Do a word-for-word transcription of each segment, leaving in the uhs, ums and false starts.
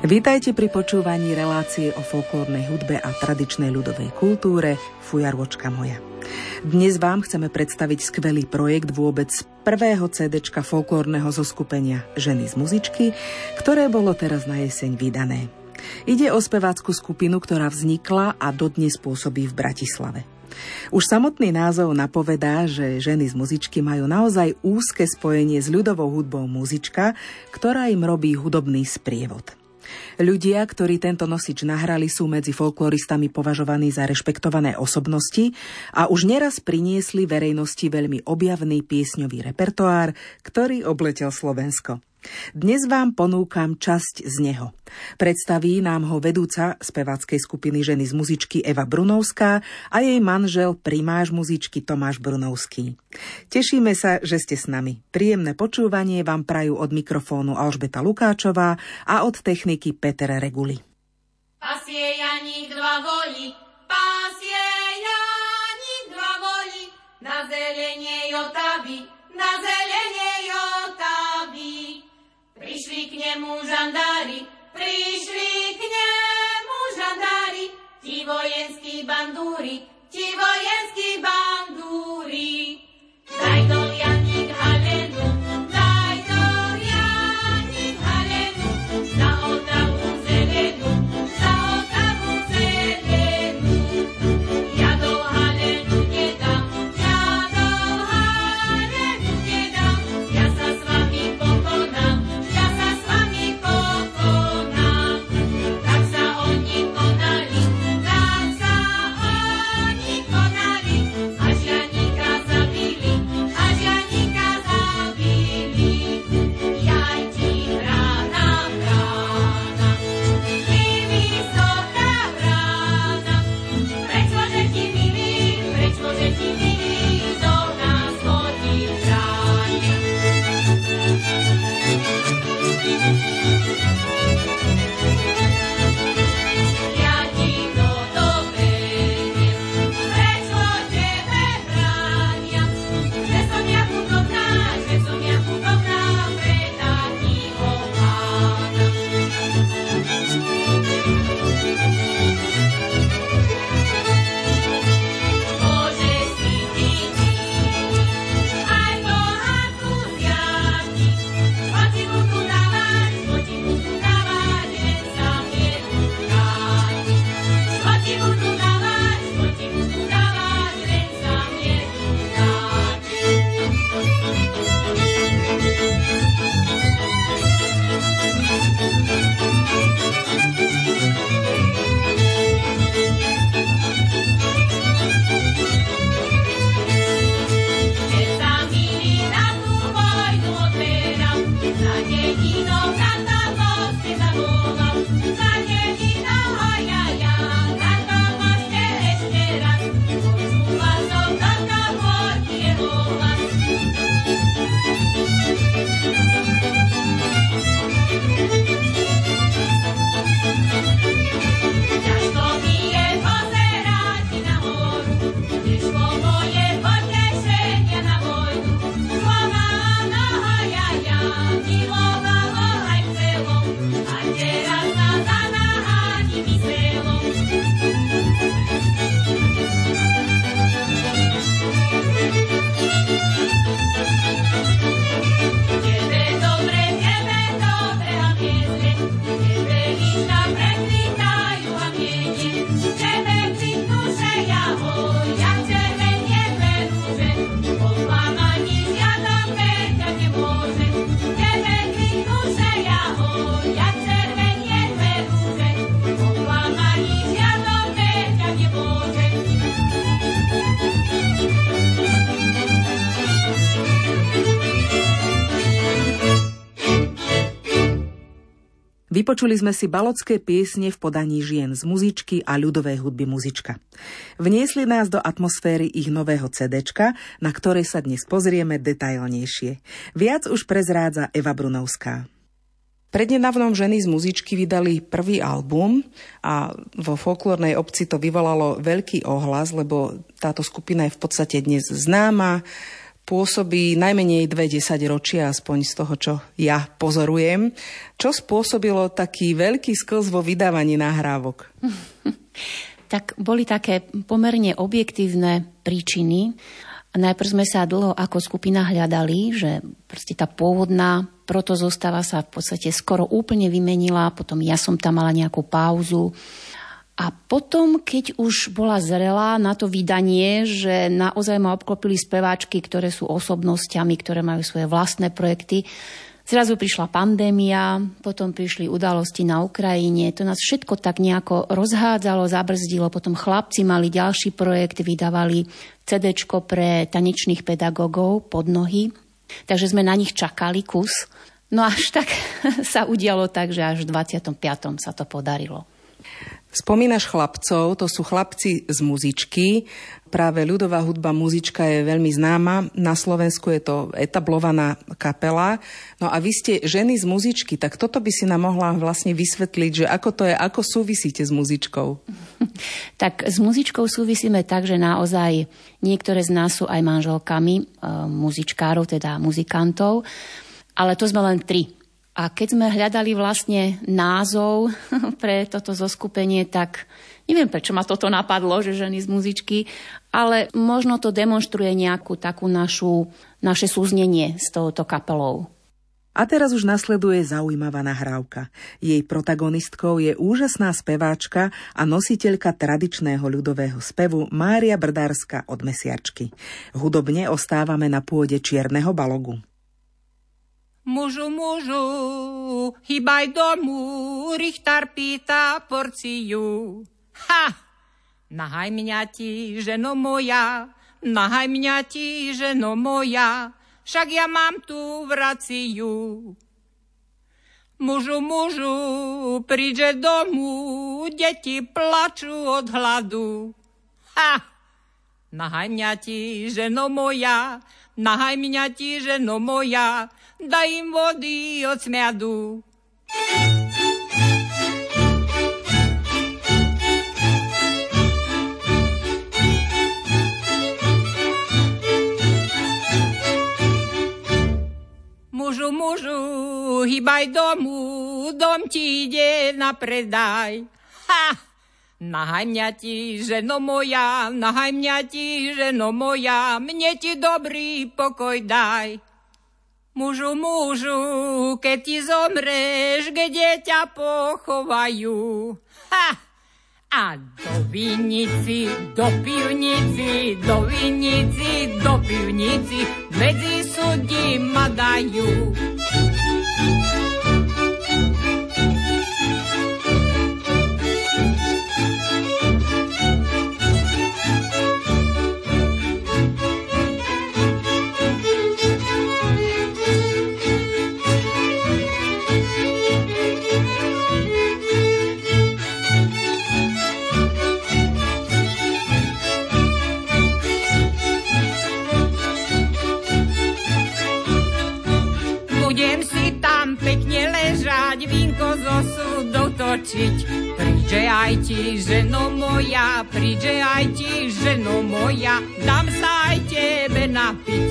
Vítajte pri počúvaní relácie o folklórnej hudbe a tradičnej ľudovej kultúre Fujarôčka moja. Dnes vám chceme predstaviť skvelý projekt vôbec prvého cédečka folklórneho zoskupenia Ženy z muzičky, ktoré bolo teraz na jeseň vydané. Ide o spevácku skupinu, ktorá vznikla a dodnes pôsobí v Bratislave. Už samotný názov napovedá, že Ženy z muzičky majú naozaj úzke spojenie s ľudovou hudbou muzička, ktorá im robí hudobný sprievod. Ľudia, ktorí tento nosič nahrali, sú medzi folkloristami považovaní za rešpektované osobnosti a už neraz priniesli verejnosti veľmi objavný piesňový repertoár, ktorý obletel Slovensko. Dnes vám ponúkam časť z neho. Predstaví nám ho vedúca speváckej skupiny Ženy z muzičky Eva Brunovská a jej manžel primáš muzičky Tomáš Brunovský. Tešíme sa, že ste s nami. Príjemné počúvanie vám prajú od mikrofónu Alžbeta Lukáčová a od techniky Peter Reguli. Pasie Janík dva voli, pasie Janík dva voli, na zelenie Jotaby, na zelenie Jotaby. Prišli k nemu žandári, prišli k nemu žandári, ti vojenskí bandúri, ti vojenskí bandúri. Daj do Janík halenu, daj do Janík halenu, za otravu zelenú, za otravu zelenú. Ja do halenu nedám, ja do halenu nedám, ja sa s vami pokonám. Vypočuli sme si balotské piesne v podaní žien z muzičky a ľudovej hudby muzička. Vniesli nás do atmosféry ich nového cédečka, na ktoré sa dnes pozrieme detailnejšie. Viac už prezrádza Eva Brunovská. Prednedávnom Ženy z muzičky vydali prvý album a vo folklórnej obci to vyvolalo veľký ohlas, lebo táto skupina je v podstate dnes známa, pôsobí najmenej dve desaťročia, aspoň z toho, čo ja pozorujem. Čo spôsobilo taký veľký sklz vo vydávaní nahrávok? Tak boli také pomerne objektívne príčiny. Najprv sme sa dlho ako skupina hľadali, že proste tá pôvodná protozostava sa v podstate skoro úplne vymenila, potom ja som tam mala nejakú pauzu. A potom, keď už bola zrelá na to vydanie, že naozaj ma obklopili speváčky, ktoré sú osobnosťami, ktoré majú svoje vlastné projekty, zrazu prišla pandémia, potom prišli udalosti na Ukrajine, to nás všetko tak nejako rozhádzalo, zabrzdilo, potom chlapci mali ďalší projekt, vydávali cédéčko pre tanečných pedagógov pod nohy, takže sme na nich čakali kus. No až tak sa udialo tak, že až v dvadsiatom piatom sa to podarilo. Spomínaš chlapcov, to sú chlapci z muzičky. Práve ľudová hudba muzička je veľmi známa. Na Slovensku je to etablovaná kapela. No a vy ste ženy z muzičky, tak toto by si nám mohla vlastne vysvetliť, že ako to je, ako súvisíte s muzičkou? Tak s muzičkou súvisíme tak, že naozaj niektoré z nás sú aj manželkami e, muzičkárov, teda muzikantov, ale to sme len tri. A keď sme hľadali vlastne názov pre toto zoskupenie, tak neviem, prečo ma toto napadlo, že ženy z muzičky, ale možno to demonstruje nejakú takú našu, naše súznenie s touto kapelou. A teraz už nasleduje zaujímavá nahrávka. Jej protagonistkou je úžasná speváčka a nositeľka tradičného ľudového spevu Mária Brdárska od Mesiačky. Hudobne ostávame na pôde Čierneho balogu. Mužu, mužu, hýbaj domu, Richtar pýta porciu. Ha! Nahaj mňa ti, ženo moja, nahaj mňa ti, ženo moja, však ja mám tu vraciu. Mužu, mužu, príde domu, deti plačú od hladu. Ha! Nahaj mňa ti, ženo moja, nahaj mňa ti, ženo moja, daj im vody od smiadu. Mužu, mužu, hýbaj domu, dom ti ide na predaj. Ha! Nahaj mňa ti, ženo moja, nahaj mňa ti, ženo moja, mne ti dobrý pokoj daj. Mužu, mužu, keď ti zomreš, kde ťa pochovajú? Ha! A do vinici, do pivnici, do vinici, do pivnici, medzi súdi ma dajú. Vínko zo súdou točiť. Príďže aj ti, ženo moja, príďže aj ti, ženo moja, dám sa aj tebe napiť.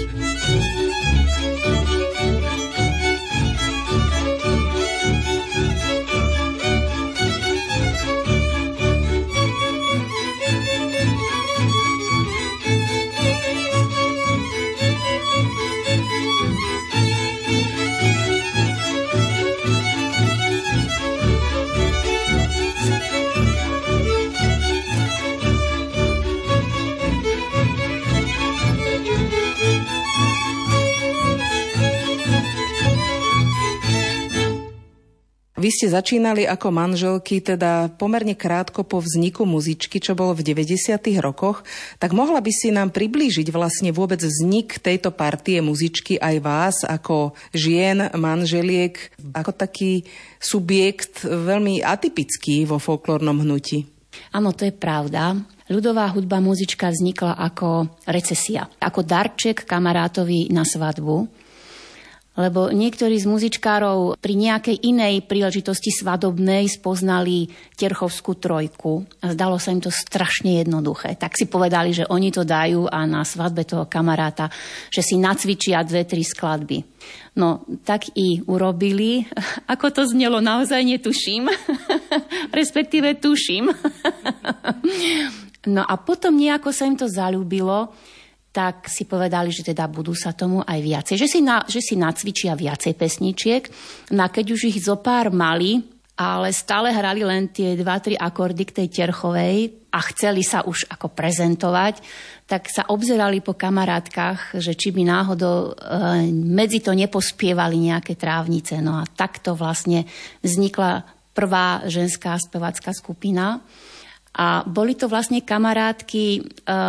Vy ste začínali ako manželky, teda pomerne krátko po vzniku muzičky, čo bolo v deväťdesiatych rokoch. Tak mohla by si nám priblížiť vlastne vôbec vznik tejto partie muzičky aj vás ako žien, manželiek, ako taký subjekt veľmi atypický vo folklórnom hnutí? Áno, to je pravda. Ľudová hudba muzička vznikla ako recesia, ako darček kamarátovi na svadbu. Lebo niektorí z muzičkárov pri nejakej inej príležitosti svadobnej spoznali Terchovskú trojku a zdalo sa im to strašne jednoduché. Tak si povedali, že oni to dajú a na svadbe toho kamaráta, že si nacvičia dve, tri skladby. No, tak i urobili. Ako to znelo, naozaj netuším. Respektíve tuším. No a potom nejako sa im to zaľúbilo, tak si povedali, že teda budú sa tomu aj viacej. Že si, na, že si nacvičia viacej pesničiek. No a keď už ich zopár mali, ale stále hrali len tie dva, tri akordy k tej Terchovej a chceli sa už ako prezentovať, tak sa obzerali po kamarátkach, že či by náhodou e, medzi to nepospievali nejaké trávnice. No a takto vlastne vznikla prvá ženská spevácka skupina. A boli to vlastne kamarátky e,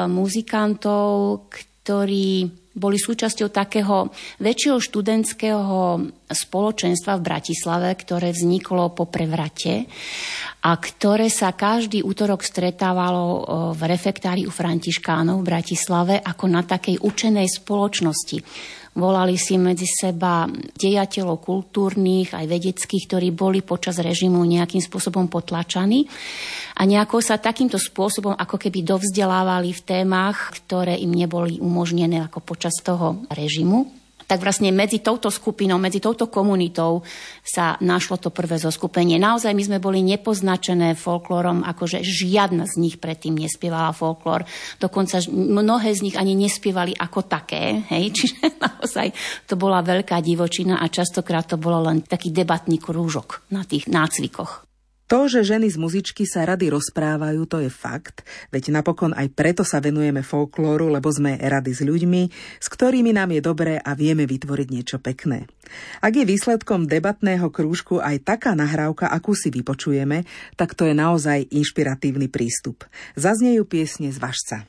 muzikantov, ktorí boli súčasťou takého väčšieho študentského spoločenstva v Bratislave, ktoré vzniklo po prevrate a ktoré sa každý útorok stretávalo v refektári u Františkánov v Bratislave ako na takej učenej spoločnosti. Volali si medzi seba dejateľov kultúrnych aj vedeckých, ktorí boli počas režimu nejakým spôsobom potlačaní a nejako sa takýmto spôsobom ako keby dovzdelávali v témach, ktoré im neboli umožnené ako počas toho režimu. Tak vlastne medzi touto skupinou, medzi touto komunitou sa našlo to prvé zoskupenie. Naozaj my sme boli nepoznačené folklórom, akože žiadna z nich predtým nespievala folklór. Dokonca mnohé z nich ani nespievali ako také. Hej? Čiže naozaj to bola veľká divočina a častokrát to bolo len taký debatný krúžok na tých nácvikoch. To, že ženy z muzičky sa rady rozprávajú, to je fakt, veď napokon aj preto sa venujeme folklóru, lebo sme rady s ľuďmi, s ktorými nám je dobré a vieme vytvoriť niečo pekné. Ak je výsledkom debatného krúžku aj taká nahrávka, akú si vypočujeme, tak to je naozaj inšpiratívny prístup. Zaznejú piesne z Važca.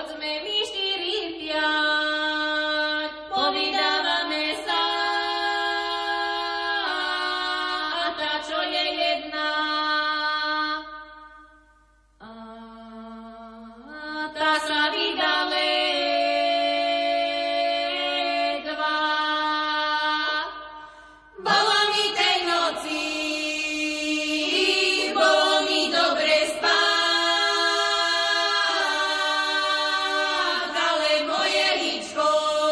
Povydávame sa tá, čo je jedna. A tá sa vydale dva. Bolo mi tej noci, bolo mi dobre spať, ale moje líčko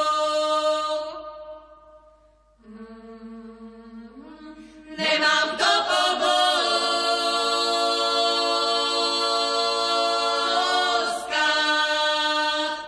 nemám kto poboskať.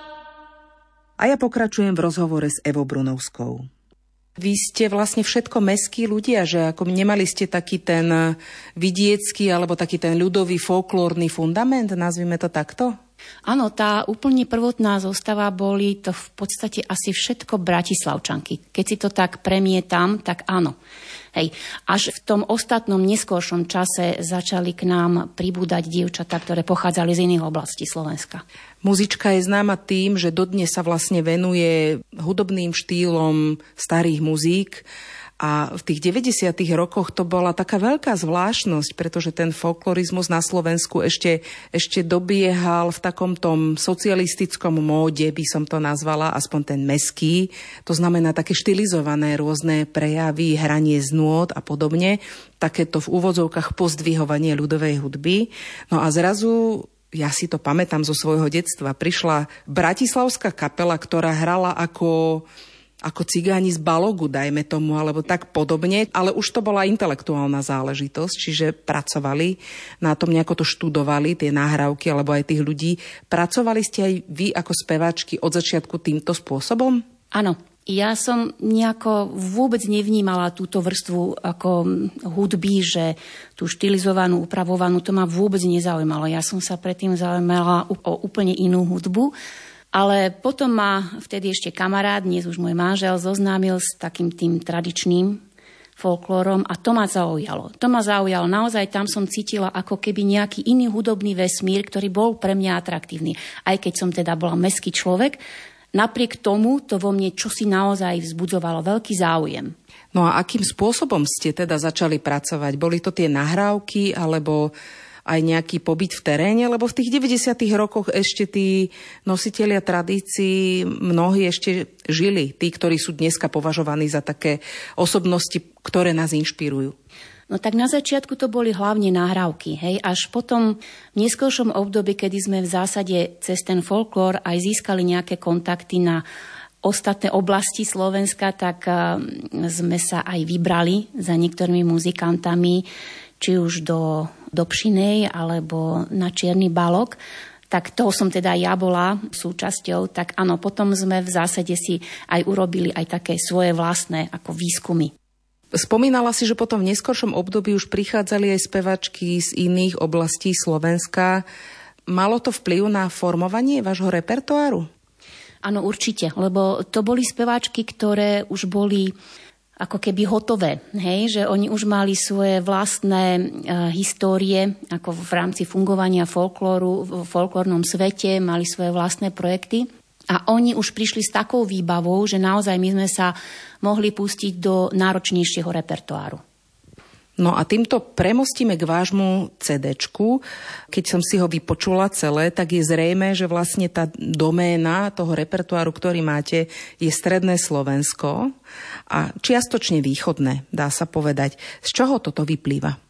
A ja pokračujem v rozhovore s Evou Brunovskou. Vy ste vlastne všetko mestskí ľudia, že ako nemali ste taký ten vidiecký alebo taký ten ľudový folklórny fundament, nazvime to takto? Áno, tá úplne prvotná zostava boli to v podstate asi všetko bratislavčanky. Keď si to tak premietam, tak áno. Hej. Až v tom ostatnom neskôršom čase začali k nám pribúdať dievčatá, ktoré pochádzali z iných oblastí Slovenska. Muzička je známa tým, že dodnes sa vlastne venuje hudobným štýlom starých muzík. A v tých deväťdesiatych rokoch to bola taká veľká zvláštnosť, pretože ten folklorizmus na Slovensku ešte, ešte dobiehal v takom tom socialistickom móde, by som to nazvala, aspoň ten meský. To znamená také štilizované rôzne prejavy, hranie z nôt a podobne. Takéto v úvodzovkách pozdvihovanie ľudovej hudby. No a zrazu, ja si to pamätám zo svojho detstva, prišla bratislavská kapela, ktorá hrala ako... ako cigáni z Balogu, dajme tomu, alebo tak podobne, ale už to bola intelektuálna záležitosť, čiže pracovali na tom, nejako to študovali, tie nahrávky, alebo aj tých ľudí. Pracovali ste aj vy ako speváčky od začiatku týmto spôsobom? Áno. Ja som nejako vôbec nevnímala túto vrstvu ako hudby, že tú štilizovanú, upravovanú, to ma vôbec nezaujímalo. Ja som sa predtým zaujímala o úplne inú hudbu. Ale potom ma vtedy ešte kamarát, dnes už môj manžel, zoznámil s takým tým tradičným folklórom a to ma zaujalo. To ma zaujalo. Naozaj tam som cítila ako keby nejaký iný hudobný vesmír, ktorý bol pre mňa atraktívny. Aj keď som teda bola mestský človek, napriek tomu to vo mne čosi naozaj vzbudzovalo veľký záujem. No a akým spôsobom ste teda začali pracovať? Boli to tie nahrávky alebo aj nejaký pobyt v teréne, lebo v tých deväťdesiatych rokoch ešte tí nositelia tradícií mnohí ešte žili, tí, ktorí sú dneska považovaní za také osobnosti, ktoré nás inšpirujú. No tak na začiatku to boli hlavne nahrávky, hej, až potom v neskôršom období, kedy sme v zásade cez ten folklór aj získali nejaké kontakty na ostatné oblasti Slovenska, tak sme sa aj vybrali za niektorými muzikantami, či už do Dobšinej alebo na Čierny Balog, tak toho som teda ja bola súčasťou, tak áno, potom sme v zásade si aj urobili aj také svoje vlastné ako výskumy. Spomínala si, že potom v neskoršom období už prichádzali aj spevačky z iných oblastí Slovenska. Malo to vplyv na formovanie vášho repertoáru? Áno, určite, lebo to boli speváčky, ktoré už boli ako keby hotové, hej, že oni už mali svoje vlastné e, histórie, ako v rámci fungovania folklóru, v folklórnom svete, mali svoje vlastné projekty a oni už prišli s takou výbavou, že naozaj my sme sa mohli pustiť do náročnejšieho repertoáru. No a týmto premostíme k vášmu cédéčku. Keď som si ho vypočula celé, tak je zrejmé, že vlastne tá doména toho repertoáru, ktorý máte, je stredné Slovensko a čiastočne východné, dá sa povedať. Z čoho toto vyplýva?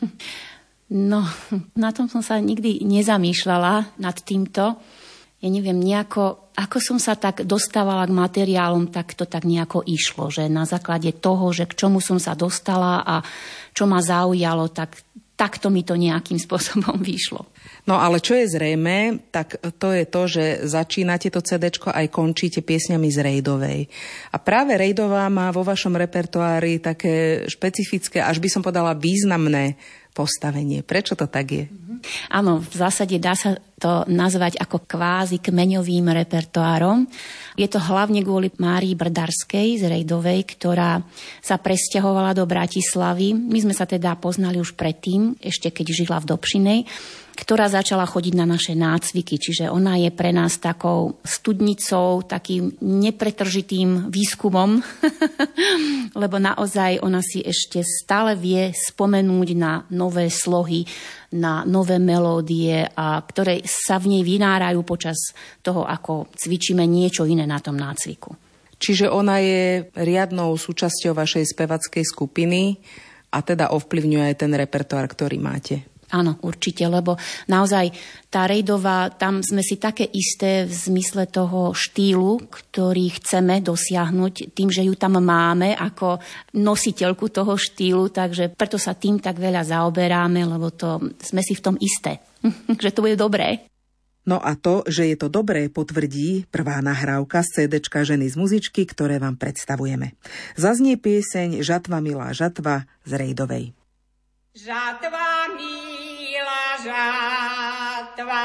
No, na tom som sa nikdy nezamýšľala nad týmto. Ja neviem, nejako, ako som sa tak dostávala k materiálom, tak to tak nejako išlo, že na základe toho, že k čomu som sa dostala a čo ma zaujalo, tak takto mi to nejakým spôsobom vyšlo. No ale čo je zrejmé, tak to je to, že začínate to cédéčko aj končíte piesňami z Rejdovej. A práve Rejdová má vo vašom repertoári také špecifické, až by som povedala významné postavenie. Prečo to tak je? Áno, v zásade dá sa to nazvať ako kvázi kmeňovým repertoárom. Je to hlavne kvôli Márii Brdarskej z Rejdovej, ktorá sa presťahovala do Bratislavy. My sme sa teda poznali už predtým, ešte keď žila v Dobšinej. ktorá začala chodiť na naše nácviky. Čiže ona je pre nás takou studnicou, takým nepretržitým výskumom, lebo naozaj ona si ešte stále vie spomenúť na nové slohy, na nové melódie, a ktoré sa v nej vynárajú počas toho, ako cvičíme niečo iné na tom nácviku. Čiže ona je riadnou súčasťou vašej spevackej skupiny a teda ovplyvňuje aj ten repertoár, ktorý máte. Áno, určite, lebo naozaj tá rejdová, tam sme si také isté v zmysle toho štýlu, ktorý chceme dosiahnuť tým, že ju tam máme ako nositeľku toho štýlu, takže preto sa tým tak veľa zaoberáme, lebo to sme si v tom isté, že to bude dobré. No a to, že je to dobré, potvrdí prvá nahrávka z cédečka Ženy z muzičky, ktoré vám predstavujeme. Zaznie pieseň Žatva milá žatva z Rejdovej. Žatva milá žatva,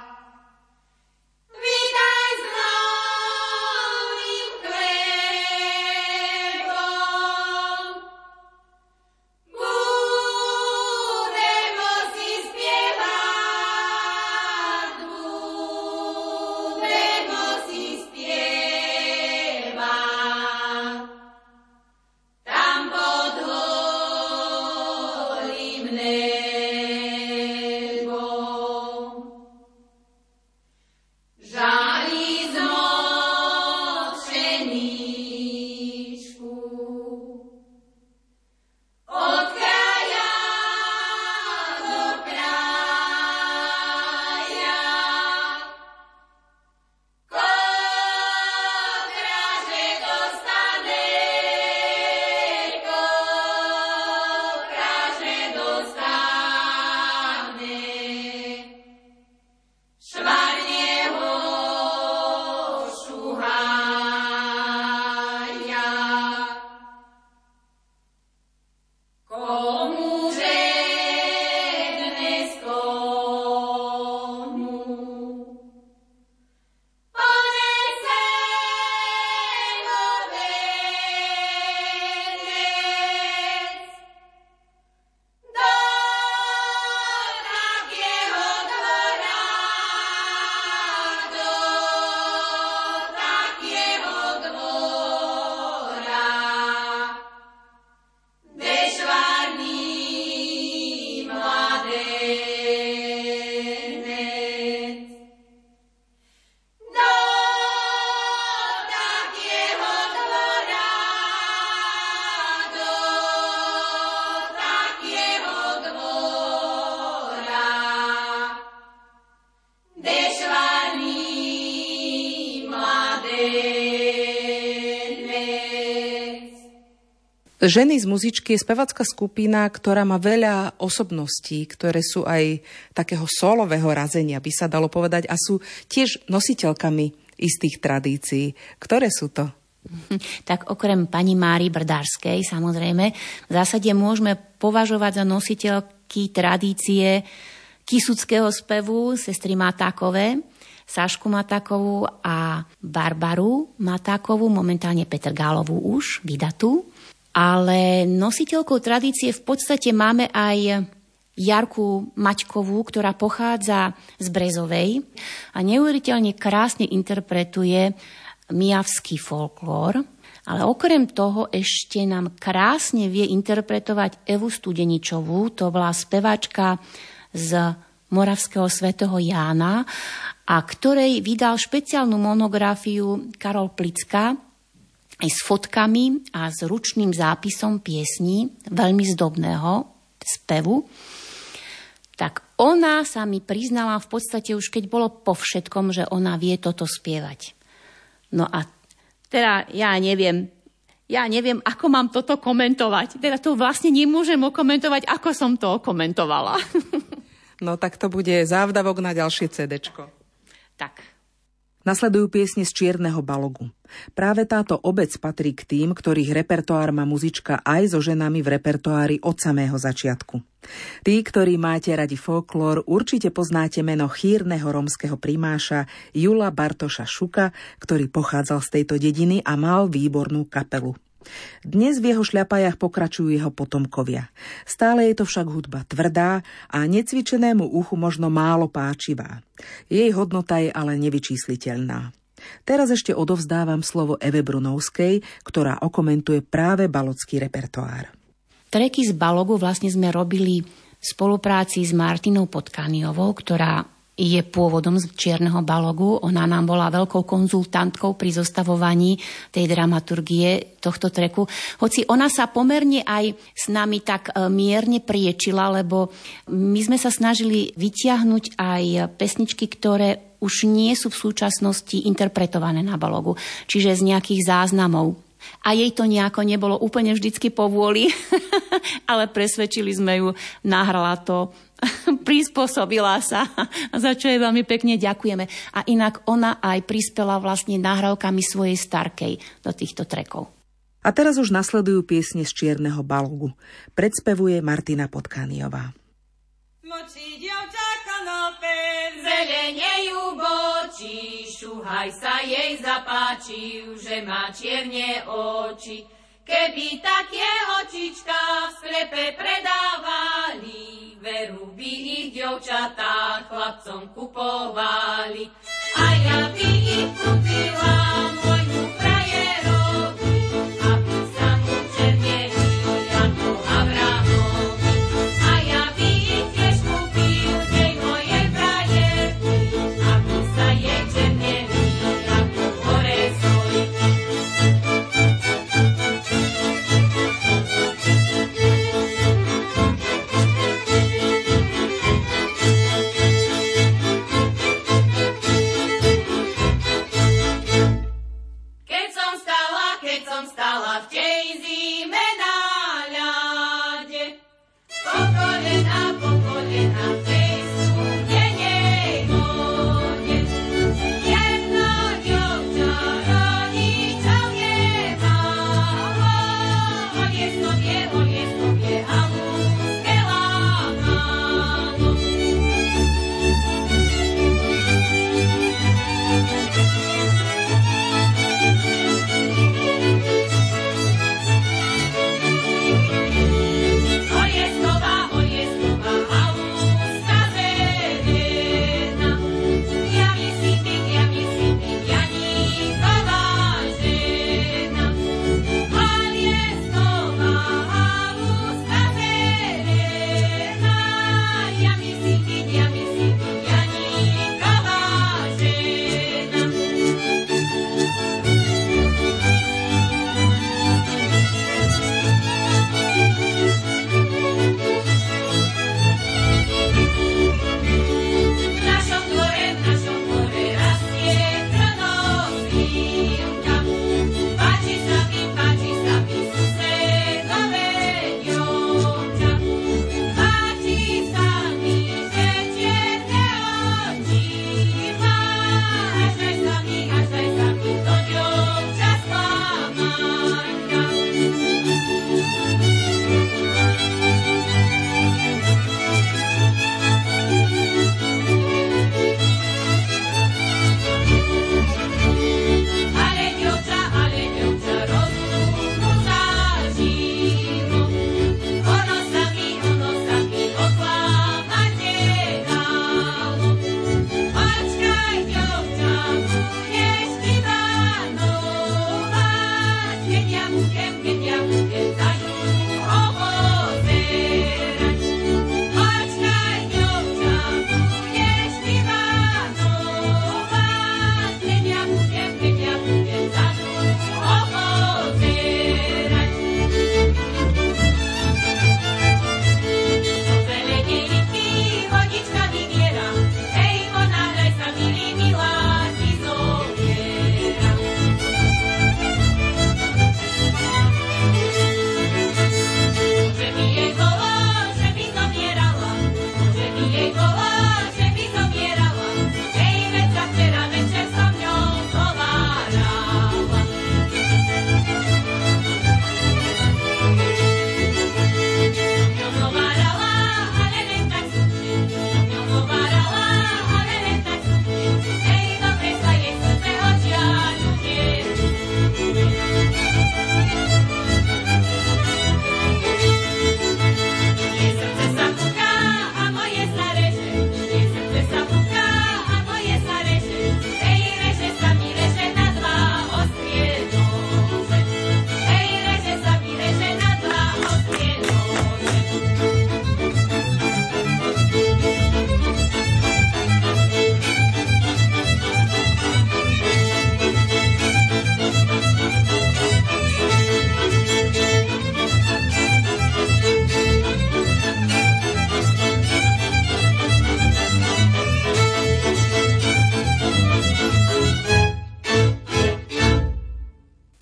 vítaj s novým chlebom. Budemo si spievať, budemo si spievať. Tam pod holým nebom. Žali zmokšeníčku od kraja do kraja. Kotraže dostane, kotraže dostane. Švarne ho šuhaja. Komuže dnes komu ponese novenec do takého dvora, do takého dvora, kde švarný mladenec. Do takého dvora, do takého dvora, kde švarný mladenec. Ženy z muzičky je spevacká skupina, ktorá má veľa osobností, ktoré sú aj takého solového razenia, by sa dalo povedať, a sú tiež nositeľkami istých tradícií. Ktoré sú to? Tak okrem pani Máry Brdárskej, samozrejme, v zásade môžeme považovať za nositeľky tradície kisuckého spevu sestry Matákové, Sášku Matákovú a Barbaru Matákovú, momentálne Peter Gálovú už, vydatú. Ale nositeľkou tradície v podstate máme aj Jarku Maťkovú, ktorá pochádza z Brezovej a neuveriteľne krásne interpretuje mijavský folklór. Ale okrem toho ešte nám krásne vie interpretovať Evu Studeničovú, to bola speváčka z Moravského svätého Jána, a ktorej vydal špeciálnu monografiu Karol Plicka aj s fotkami a s ručným zápisom piesní veľmi zdobného spevu. Tak ona sa mi priznala v podstate už keď bolo po všetkom, že ona vie toto spievať. No a teda ja neviem, ja neviem, ako mám toto komentovať. Teda to vlastne nemôžem okomentovať, ako som to okomentovala. No tak to bude závdavok na ďalšie cédečko. Tak. Nasledujú piesne z Čierneho balogu. Práve táto obec patrí k tým, ktorých repertoár má muzička aj so ženami v repertoári od samého začiatku. Tí, ktorí máte radi folklór, určite poznáte meno chýrneho rómskeho primáša Jula Bartoša Šuka, ktorý pochádzal z tejto dediny a mal výbornú kapelu. Dnes v jeho šľapajách pokračujú jeho potomkovia. Stále je to však hudba tvrdá a necvičenému uchu možno málo páčivá. Jej hodnota je ale nevyčísliteľná. Teraz ešte odovzdávam slovo Eve Brunovskej, ktorá okomentuje práve balocký repertoár. Treky z balogu vlastne sme robili v spolupráci s Martinou Potkaniovou, ktorá je pôvodom z Čierneho balogu. Ona nám bola veľkou konzultantkou pri zostavovaní tej dramaturgie tohto treku. Hoci ona sa pomerne aj s nami tak mierne priečila, lebo my sme sa snažili vytiahnuť aj pesničky, ktoré už nie sú v súčasnosti interpretované na balogu, čiže z nejakých záznamov. A jej to nejako nebolo úplne vždycky po vôli, ale presvedčili sme ju, nahrala to, prispôsobila sa, za čo jej veľmi pekne ďakujeme. A inak ona aj prispela vlastne nahrávkami svojej starkej do týchto trekov. A teraz už nasledujú piesne z Čierneho balogu. Predspevuje Martina Potkaniová. Moči dievča kanapé, zelenejú boči, šuhaj sa jej zapáči, že má čierne oči. Keby také očička v sklepe predávali, veru by ich dievčatá chlapcom kupovali. A ja by ich kúpila môjmu frajerovi, aby sa mu černeli ako Avramovi. A ja by ich tiež kúpil tej mojej frajerky, aby sa jej černeli ako Horezovi.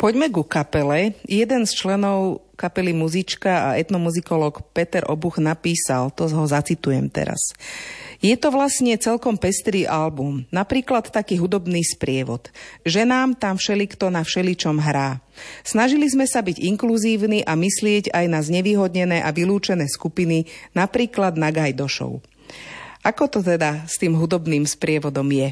Poďme ku kapele. Jeden z členov kapely Muzička a etnomuzikolog Peter Obuch napísal, to ho zacitujem teraz. Je to vlastne celkom pestrý album, napríklad taký hudobný sprievod. Ženám tam všelikto na všeličom hrá. Snažili sme sa byť inkluzívni a myslieť aj na znevýhodnené a vylúčené skupiny, napríklad na gajdošov. Ako to teda s tým hudobným sprievodom je?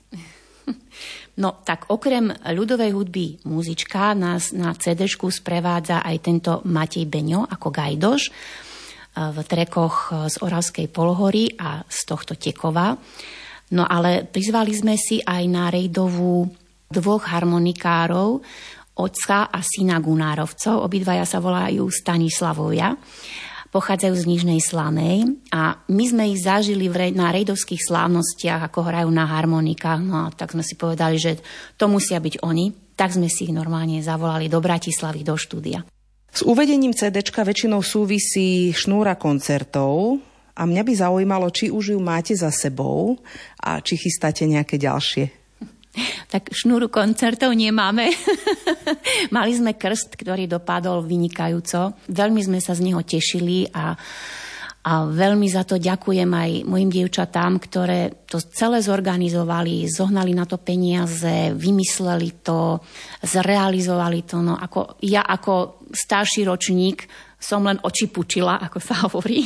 No tak okrem ľudovej hudby Muzička nás na cé déčku sprevádza aj tento Matej Beňo ako gajdoš v trekoch z Oravskej polohory a z tohto Tekova. No ale prizvali sme si aj na rejdovú dvoch harmonikárov, otca a syna Gunárovcov. Obidvaja sa volajú Stanislavovia. Pochádzajú z Nižnej Slanej a my sme ich zažili na rejdovských slávnostiach, ako hrajú na harmonikách. No a tak sme si povedali, že to musia byť oni. Tak sme si ich normálne zavolali do Bratislavy, do štúdia. S uvedením cé déčka väčšinou súvisí šnúra koncertov a mňa by zaujímalo, či už ju máte za sebou a či chystáte nejaké ďalšie. Tak šnúru koncertov nemáme. Mali sme krst, ktorý dopadol vynikajúco. Veľmi sme sa z neho tešili a, a veľmi za to ďakujem aj mojim dievčatám, ktoré to celé zorganizovali, zohnali na to peniaze, vymysleli to, zrealizovali to. No, ako, ja ako starší ročník som len očipučila, ako sa hovorí.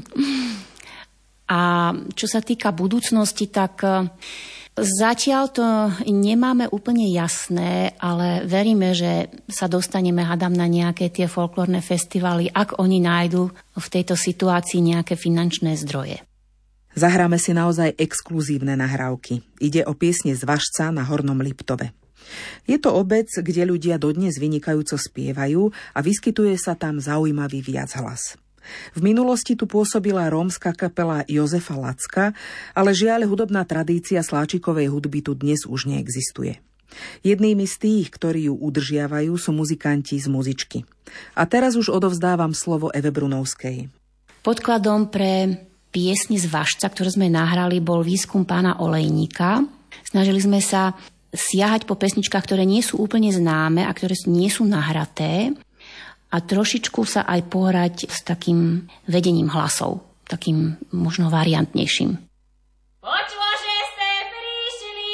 A čo sa týka budúcnosti, tak zatiaľ to nemáme úplne jasné, ale veríme, že sa dostaneme, hádam, na nejaké tie folklórne festivály, ak oni nájdu v tejto situácii nejaké finančné zdroje. Zahráme si naozaj exkluzívne nahrávky. Ide o piesne z Važca na Hornom Liptove. Je to obec, kde ľudia dodnes vynikajúco spievajú a vyskytuje sa tam zaujímavý viachlas. V minulosti tu pôsobila rómska kapela Jozefa Lacka, ale žiaľ hudobná tradícia sláčikovej hudby tu dnes už neexistuje. Jednými z tých, ktorí ju udržiavajú, sú muzikanti z Muzičky. A teraz už odovzdávam slovo Eve Brunovskej. Podkladom pre piesne z Važca, ktoré sme nahrali, bol výskum pána Olejníka. Snažili sme sa siahať po pesničkách, ktoré nie sú úplne známe a ktoré nie sú nahraté, a trošičku sa aj pohrať s takým vedením hlasov, takým možno variantnejším. Počuo, že ste prišli,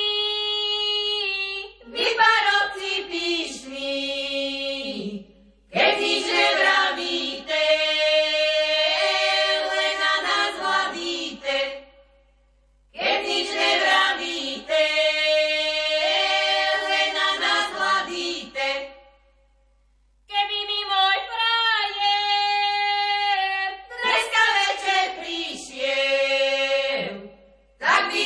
vy barovci pyšní, keď nič nevravíte, len na nás hladíte. Keď nič nevravíte, len na nás hladíte. Keby mi môj frajer dneska večer prišiel, tak by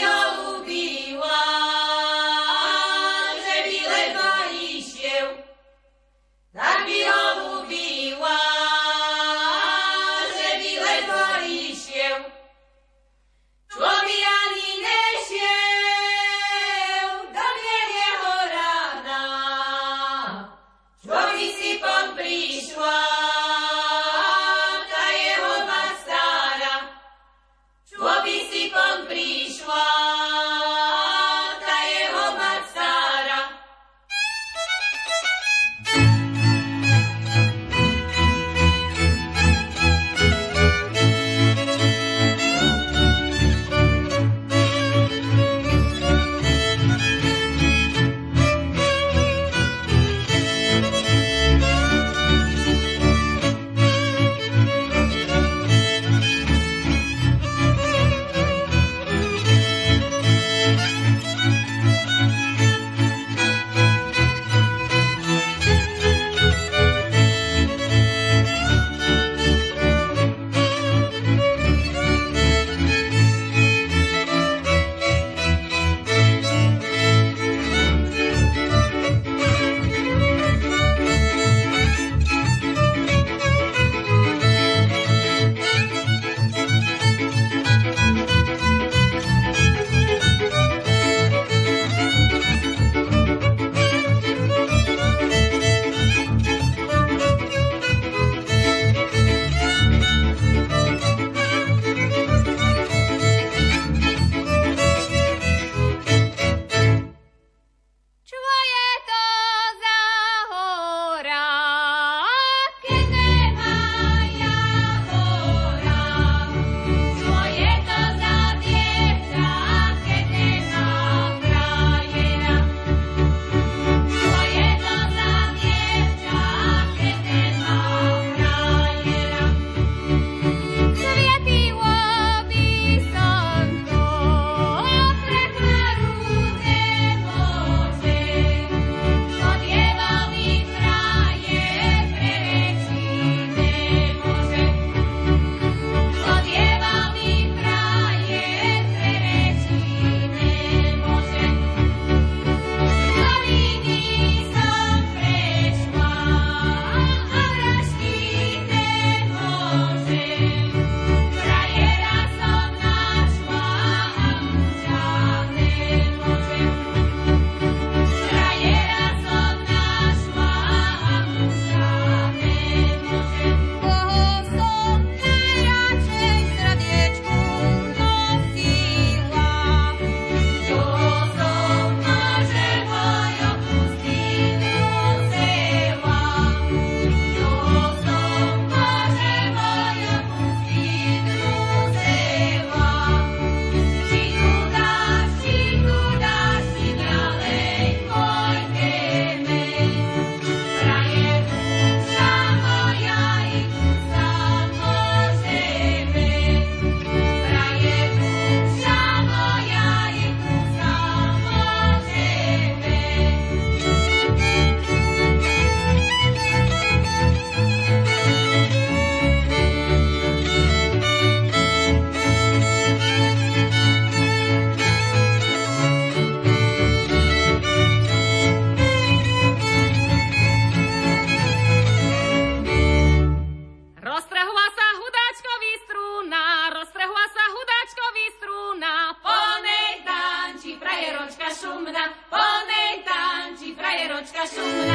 hudáčkový strúna, roztrhla sa hudáčkový strúna. Ponej tanči, frajeročka šumna, ponej tanči, frajeročka šumna.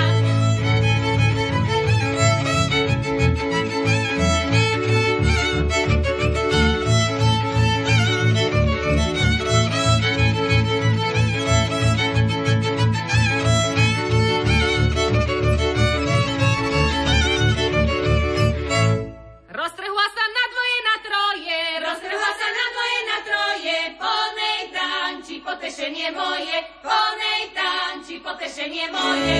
Potešenie moje, ponej tanči, potešenie moje.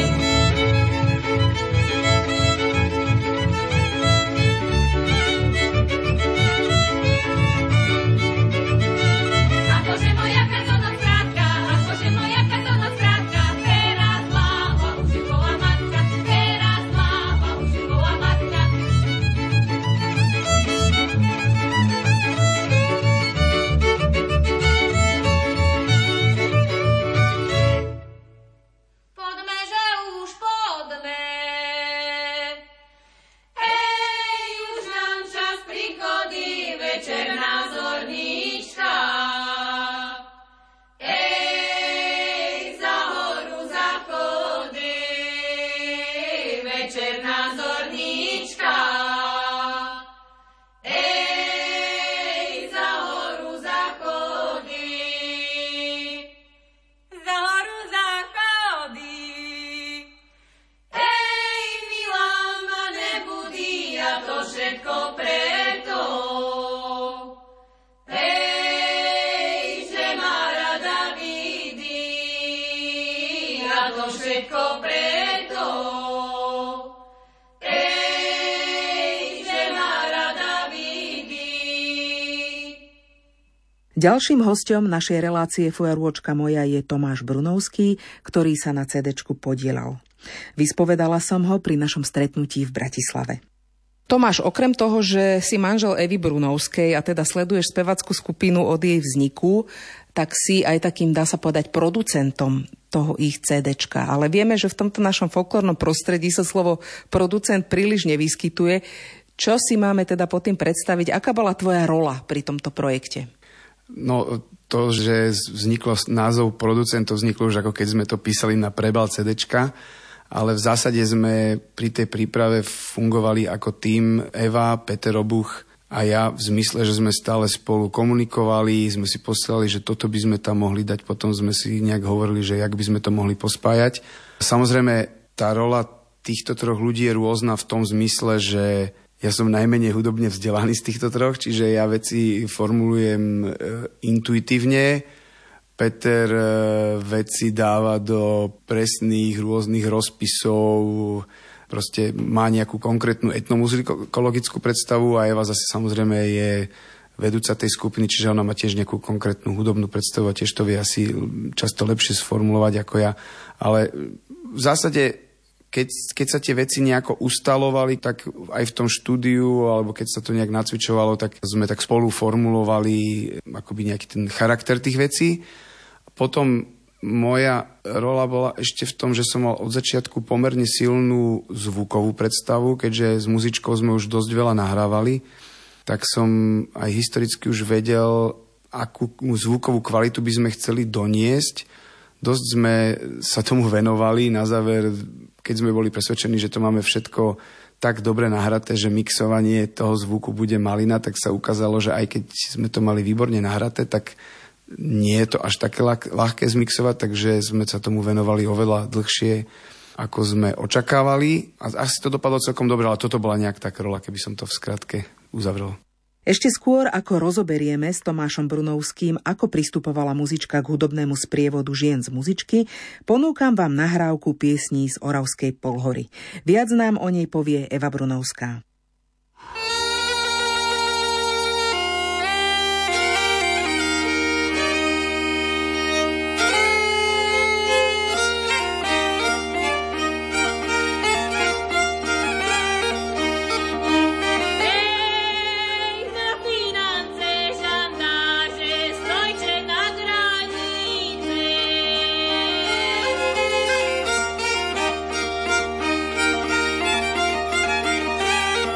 Akože moja kazonoc krátka, akože moja kazonoc krátka, teraz láva užiková matka, teraz láva užiková matka. Ďalším hosťom našej relácie Fujarôčka moja je Tomáš Brunovský, ktorý sa na cédečku podielal. Vyspovedala som ho pri našom stretnutí v Bratislave. Tomáš, okrem toho, že si manžel Evy Brunovskej a teda sleduješ spevackú skupinu od jej vzniku, tak si aj takým, dá sa povedať, producentom toho ich cédečka. Ale vieme, že v tomto našom folklórnom prostredí sa slovo producent príliš nevyskytuje. Čo si máme teda pod tým predstaviť? Aká bola tvoja rola pri tomto projekte? No to, že vzniklo názov producent, to vzniklo už ako keď sme to písali na prebal cédečka, ale v zásade sme pri tej príprave fungovali ako tím Eva, Peter Obuch a ja v zmysle, že sme stále spolu komunikovali, sme si posielali, že toto by sme tam mohli dať, potom sme si nejak hovorili, že jak by sme to mohli pospájať. Samozrejme, tá rola týchto troch ľudí je rôzna v tom zmysle, že ja som najmenej hudobne vzdelaný z týchto troch, čiže ja veci formulujem e, intuitívne. Peter e, veci dáva do presných rôznych rozpisov, proste má nejakú konkrétnu etnomuzikologickú predstavu a Eva zase samozrejme je vedúca tej skupiny, čiže ona má tiež nejakú konkrétnu hudobnú predstavu a tiež to vie asi často lepšie sformulovať ako ja. Ale v zásade Keď, keď sa tie veci nejako ustalovali, tak aj v tom štúdiu, alebo keď sa to nejak nacvičovalo, tak sme tak spolu formulovali akoby nejaký ten charakter tých vecí. Potom moja rola bola ešte v tom, že som mal od začiatku pomerne silnú zvukovú predstavu, keďže s muzičkou sme už dosť veľa nahrávali, tak som aj historicky už vedel, akú zvukovú kvalitu by sme chceli doniesť. Dosť sme sa tomu venovali. Na záver, keď sme boli presvedčení, že to máme všetko tak dobre nahraté, že mixovanie toho zvuku bude malina, tak sa ukázalo, že aj keď sme to mali výborne nahraté, tak nie je to až také ľahké zmixovať, takže sme sa tomu venovali oveľa dlhšie, ako sme očakávali. A asi to dopadlo celkom dobre, ale toto bola nejak tak rola, keby som to v skratke uzavrel. Ešte skôr, ako rozoberieme s Tomášom Brunovským, ako pristupovala muzička k hudobnému sprievodu žien z muzičky, ponúkam vám nahrávku piesní z Oravskej Polhory. Viac nám o nej povie Eva Brunovská. Thank you.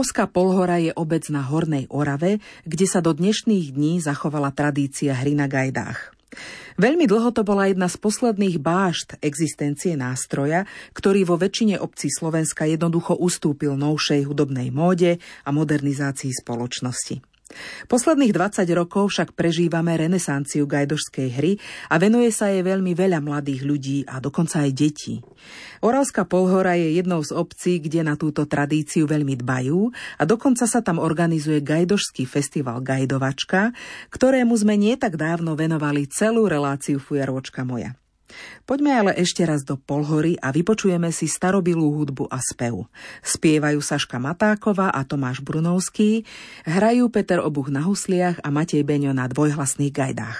Oravská Polhora je obec na Hornej Orave, kde sa do dnešných dní zachovala tradícia hry na gajdách. Veľmi dlho to bola jedna z posledných bášt existencie nástroja, ktorý vo väčšine obcí Slovenska jednoducho ustúpil novšej hudobnej móde a modernizácii spoločnosti. Posledných dvadsať rokov však prežívame renesanciu gajdošskej hry a venuje sa jej veľmi veľa mladých ľudí a dokonca aj detí. Oravská Polhora je jednou z obcí, kde na túto tradíciu veľmi dbajú a dokonca sa tam organizuje gajdošský festival Gajdovačka, ktorému sme nie tak dávno venovali celú reláciu Fujarôčka moja. Poďme ale ešte raz do Polhory a vypočujeme si starobilú hudbu a spev. Spievajú Saška Matáková a Tomáš Brunovský, hrajú Peter Obuch na husliach a Matej Beňo na dvojhlasných gajdách.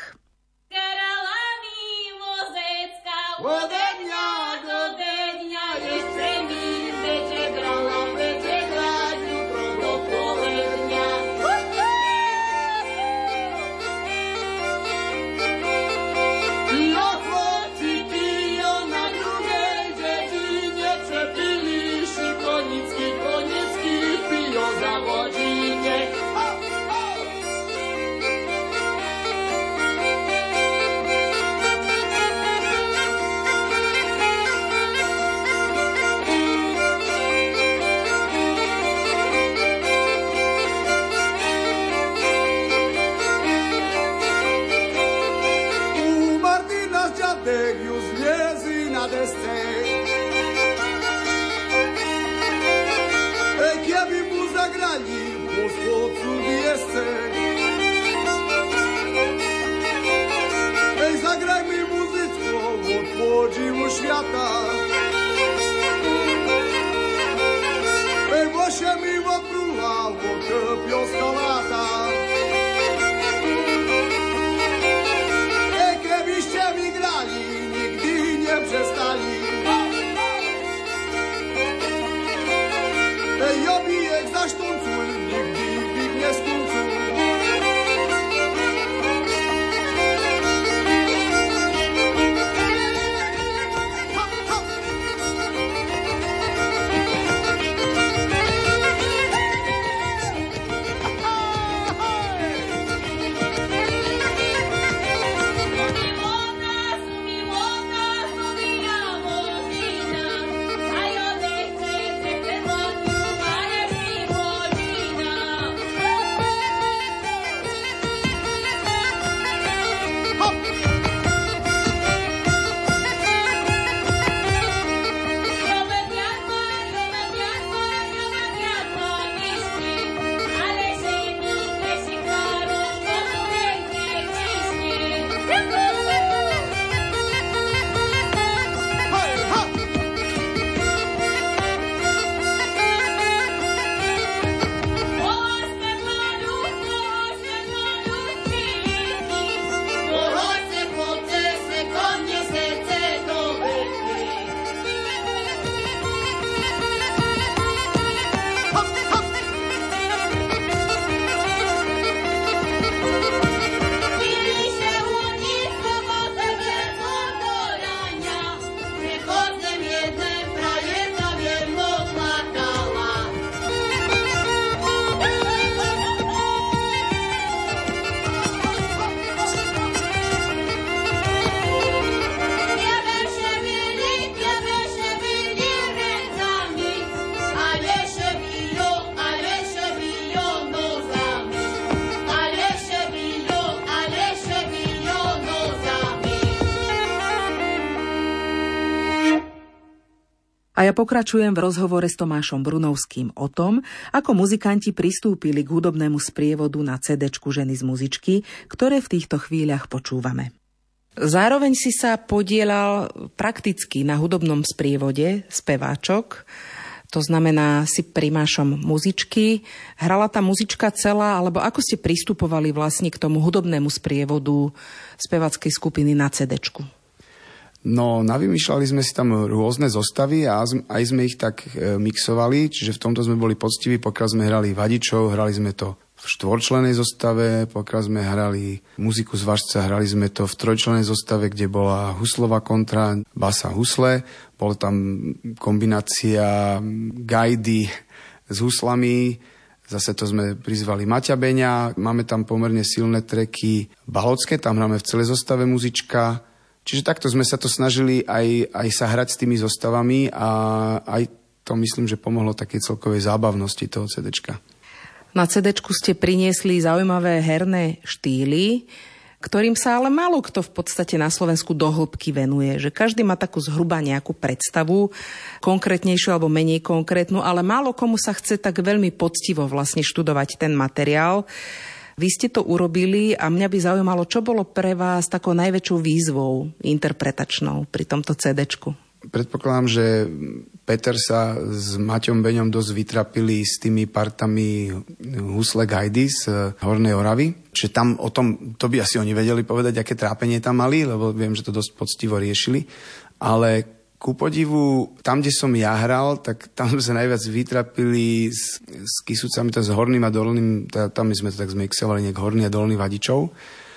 Ej, zagraj mi muzyczko od podziwu świata. Ej, właśnie mi wopruła od pioska lata. Ej, kiedyście mi grali, nigdy nie przestali. Ej, obijek za sztuncuj, nigdy big nie skuncuj. A ja pokračujem v rozhovore s Tomášom Brunovským o tom, ako muzikanti pristúpili k hudobnému sprievodu na cédéčku Ženy z muzičky, ktoré v týchto chvíľach počúvame. Zároveň si sa podielal prakticky na hudobnom sprievode speváčok, to znamená si primášom muzičky. Hrala tá muzička celá, alebo ako ste pristupovali vlastne k tomu hudobnému sprievodu speváckej skupiny na cédéčku? No, navymýšľali sme si tam rôzne zostavy a aj sme ich tak mixovali, čiže v tomto sme boli poctiví, pokiaľ sme hrali vadičov, hrali sme to v štvorčlenej zostave, pokiaľ sme hrali muziku z važca, hrali sme to v trojčlenej zostave, kde bola huslová kontra, basa, husle, bola tam kombinácia gajdy s huslami, Zase to sme prizvali Maťa Beňa, máme tam pomerne silné tracky balocké, tam hráme v celej zostave muzička. Čiže takto sme sa to snažili aj, aj sa hrať s tými zostavami a aj to myslím, že pomohlo také celkovej zábavnosti toho cé déčka. Na cé déčku ste priniesli zaujímavé herné štýly, ktorým sa ale málo kto v podstate na Slovensku do hĺbky venuje. Že každý má takú zhruba nejakú predstavu, konkrétnejšiu alebo menej konkrétnu, ale málo komu sa chce tak veľmi poctivo vlastne študovať ten materiál. Vy ste to urobili a mňa by zaujímalo, čo bolo pre vás takou najväčšou výzvou interpretačnou pri tomto cé déčku. Predpokladám, že Peter sa s Maťom Beňom dosť vytrapili s tými partami Husle Gajdy z Hornej Oravy. Čiže tam o tom, to by asi oni vedeli povedať, aké trápenie tam mali, lebo viem, že to dosť poctivo riešili. Ale ku podivu, tam, kde som ja hral, tak tam sme sa najviac vytrapili s, s Kisucami, to s Horným a Dolným, tam sme to tak zmixovali nejak Horný a Dolný Vadičov.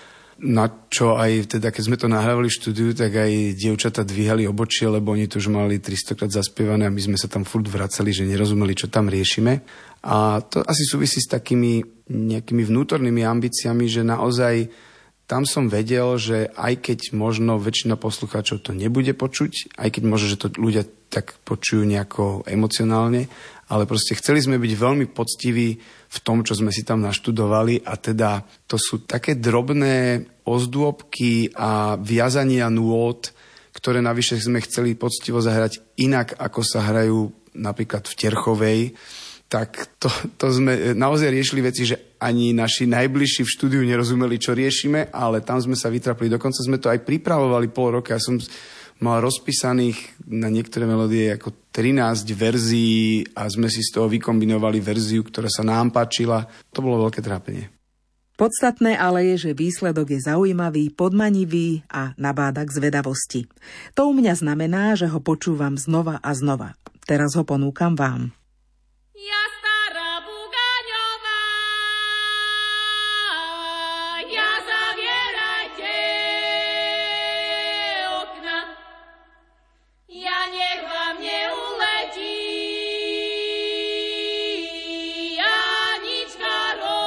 Na čo aj teda, keď sme to nahrávali v štúdiu, tak aj dievčatá dvíhali obočie, lebo oni to už mali tristokrát zaspievané a my sme sa tam furt vracali, že nerozumeli, čo tam riešime. A to asi súvisí s takými nejakými vnútornými ambíciami, že naozaj tam som vedel, že aj keď možno väčšina poslucháčov to nebude počuť, aj keď možno, že to ľudia tak počujú nejako emocionálne, ale proste chceli sme byť veľmi poctiví v tom, čo sme si tam naštudovali a teda to sú také drobné ozdôbky a viazania nôd, ktoré navyše sme chceli poctivo zahrať inak, ako sa hrajú napríklad v Terchovej, tak to, to sme naozaj riešili veci, že ani naši najbližší v štúdiu nerozumeli, čo riešime, ale tam sme sa vytrapili. Dokonca sme to aj pripravovali pol roka. Ja som mal rozpísaných na niektoré melódie ako trinásť verzií a sme si z toho vykombinovali verziu, ktorá sa nám páčila. To bolo veľké trápenie. Podstatné ale je, že výsledok je zaujímavý, podmanivý a nabáda k zvedavosti. To u mňa znamená, že ho počúvam znova a znova. Teraz ho ponúkam vám. Ja stará Bugaňová, ja zavierajte okna, ja nech vám neuletí Anička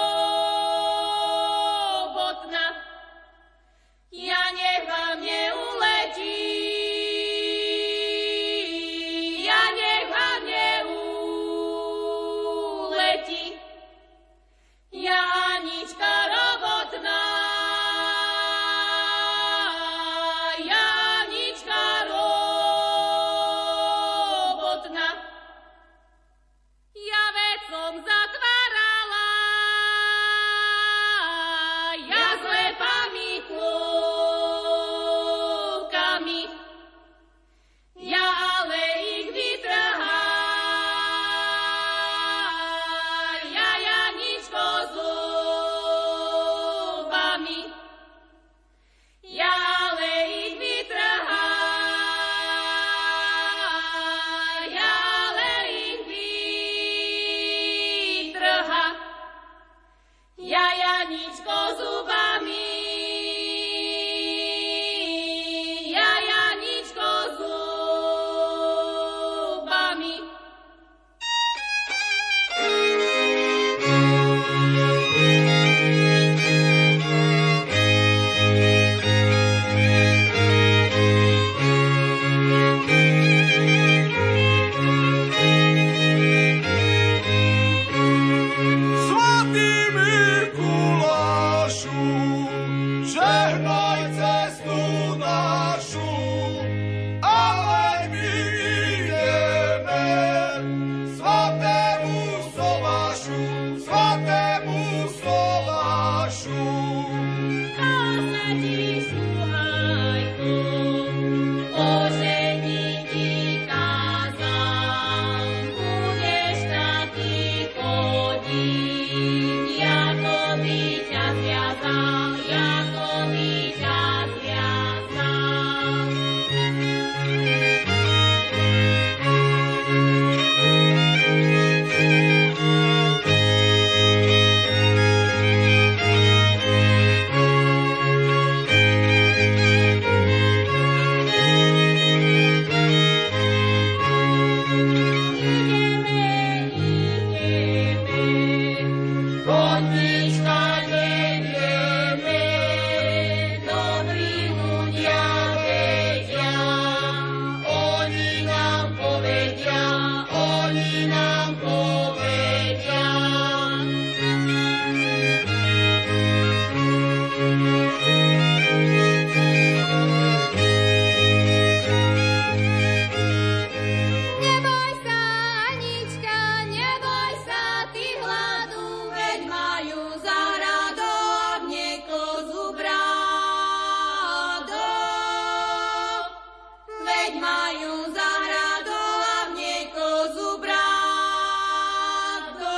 robotná, ja nech vám neuletí, ja nech vám neuletí majú záhradu a v nej kozu brádou.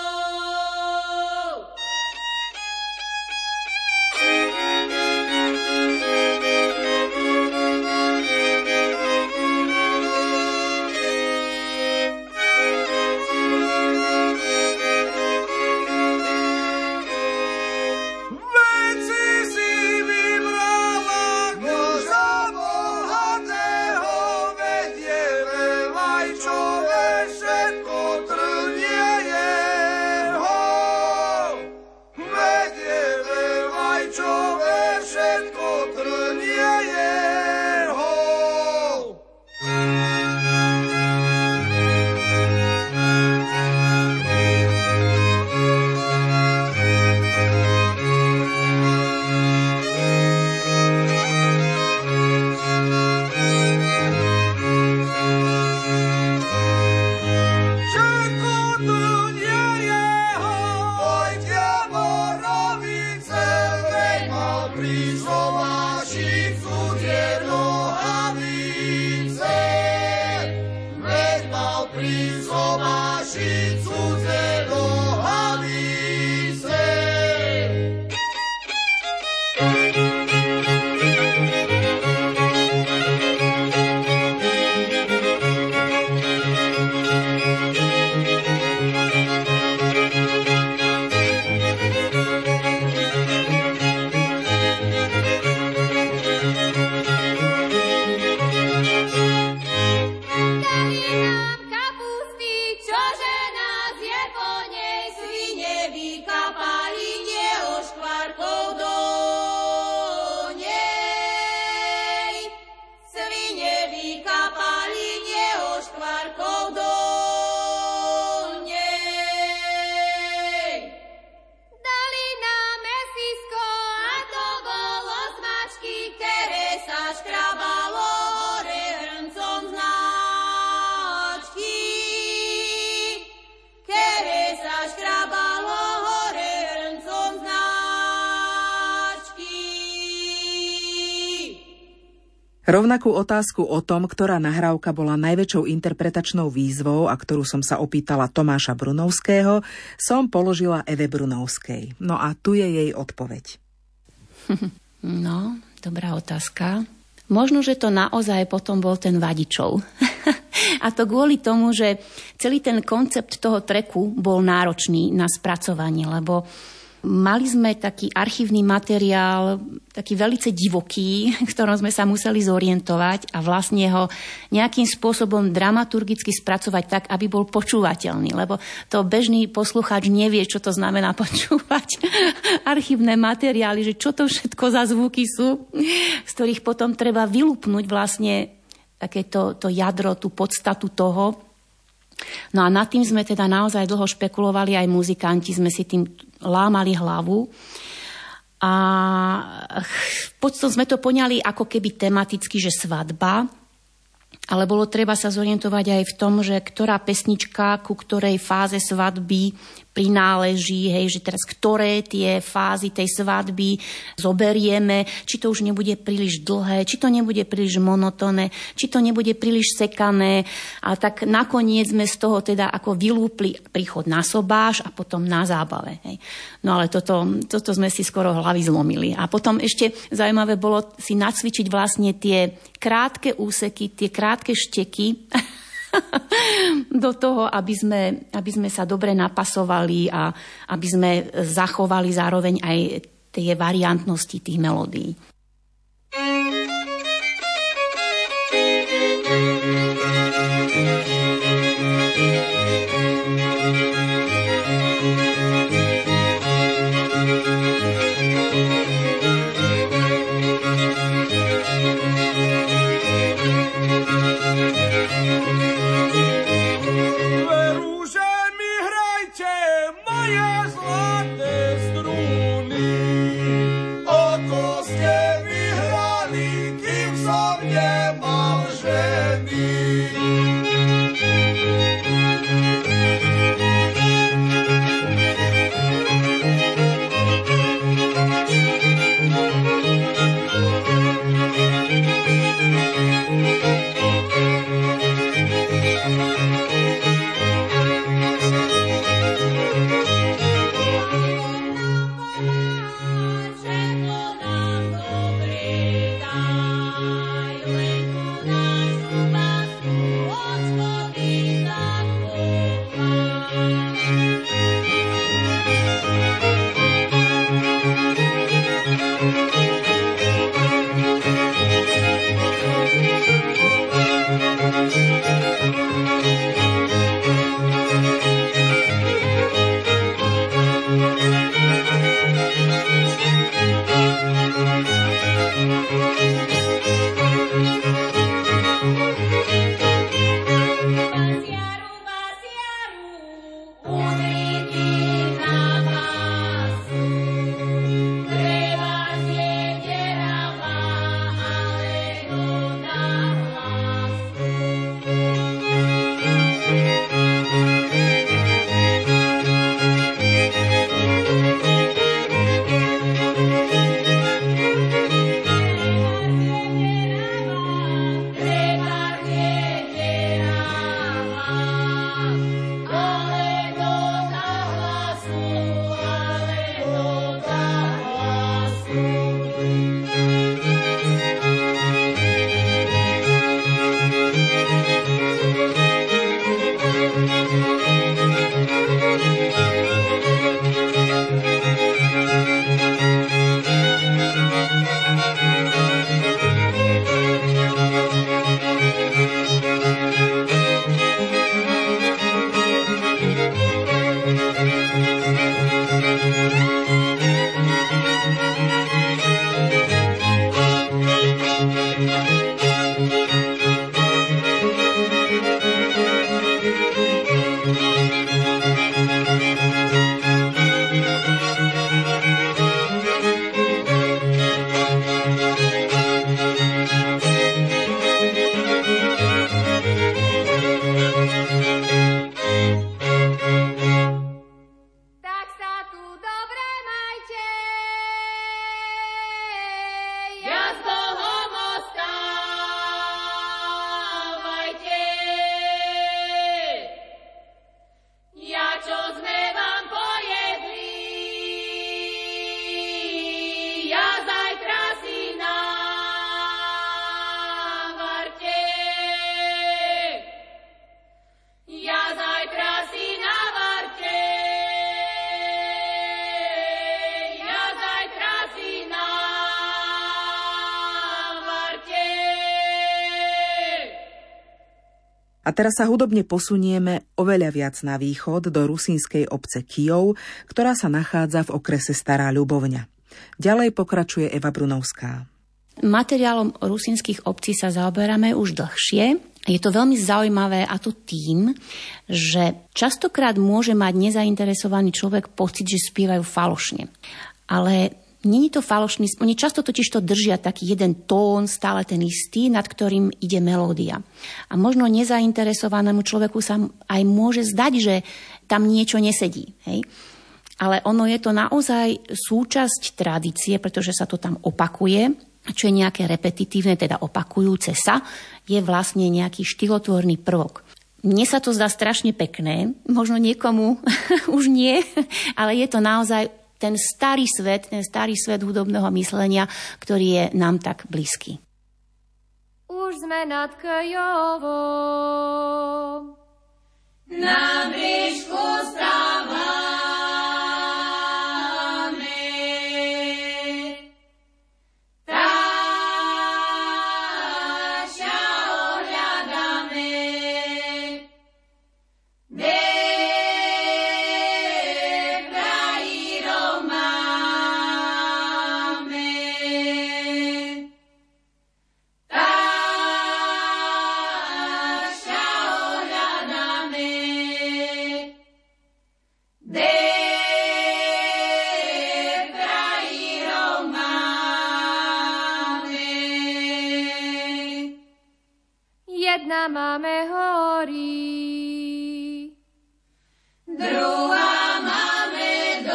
Veci si vybrala koža bohatého, vediele vajčové, všetko trnie jeho. Vediele vajčové, všetko trnie jeho. Všetko trnie jeho. Pojďte borovice, veď mal prizovašicu tie nohavice. Veď mal prizovašicu tie nohavice. Dali nám kapusty, čože nás je po nej, svine vykapali nie o škvarkou do nej. Svine vykapali nie o škvarkou do nej. Dali nám mesisko a to bolo z mačky, ktoré sa škrabalo hore hrncom značky. Ktoré sa škrabalo hore hrncom značky. Rovnakú otázku o tom, ktorá nahrávka bola najväčšou interpretačnou výzvou a ktorú som sa opýtala Tomáša Brunovského, som položila Eve Brunovskej. No a tu je jej odpoveď. No, dobrá otázka. Možno, že to naozaj potom bol ten Vadičov. A to kvôli tomu, že celý ten koncept toho treku bol náročný na spracovanie, lebo mali sme taký archívny materiál, taký veľce divoký, v ktorom sme sa museli zorientovať a vlastne ho nejakým spôsobom dramaturgicky spracovať tak, aby bol počúvateľný, lebo to bežný poslucháč nevie, čo to znamená počúvať archívne materiály, že čo to všetko za zvuky sú, z ktorých potom treba vylúpnuť vlastne takéto to jadro, tú podstatu toho. No a nad tým sme teda naozaj dlho špekulovali, aj muzikanti sme si tým lámali hlavu. A potom sme to poňali ako keby tematicky, že svadba, ale bolo treba sa zorientovať aj v tom, že ktorá pesnička, ku ktorej fáze svadby prináleží, hej, že teraz ktoré tie fázy tej svadby zoberieme, či to už nebude príliš dlhé, či to nebude príliš monotónne, či to nebude príliš sekané. A tak nakoniec sme z toho teda ako vylúpli príchod na sobáš a potom na zábave. Hej. No ale toto, toto sme si skoro hlavy zlomili. A potom ešte zaujímavé bolo si nacvičiť vlastne tie krátke úseky, tie krátke šteky do toho, aby sme, aby sme sa dobre napasovali a aby sme zachovali zároveň aj tie variantnosti tých melódií. A teraz sa hudobne posunieme oveľa viac na východ do rusínskej obce Kyjov, ktorá sa nachádza v okrese Stará Ľubovňa. Ďalej pokračuje Eva Brunovská. Materiálom rusínskych obcí sa zaoberáme už dlhšie. Je to veľmi zaujímavé a to tým, že častokrát môže mať nezainteresovaný človek pocit, že spievajú falošne. Ale nie je to falošný, oni často totiž to držia taký jeden tón, stále ten istý, nad ktorým ide melódia. A možno nezainteresovanému človeku sa aj môže zdať, že tam niečo nesedí. Hej? Ale ono je to naozaj súčasť tradície, pretože sa to tam opakuje, čo je nejaké repetitívne, teda opakujúce sa, je vlastne nejaký štýlotvorný prvok. Mne sa to zdá strašne pekné, možno niekomu už nie, ale je to naozaj ten starý svet, ten starý svet hudobného myslenia, ktorý je nám tak blízky. Už sme nad Kyjovom, na briežku stávame, táša ohľadáme, jedna máme hory, druhá máme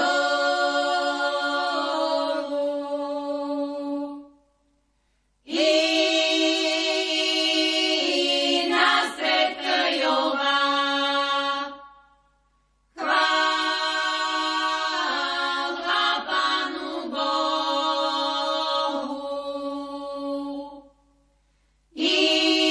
dolu. I na stred Kyjova chvála Pánu Bohu. I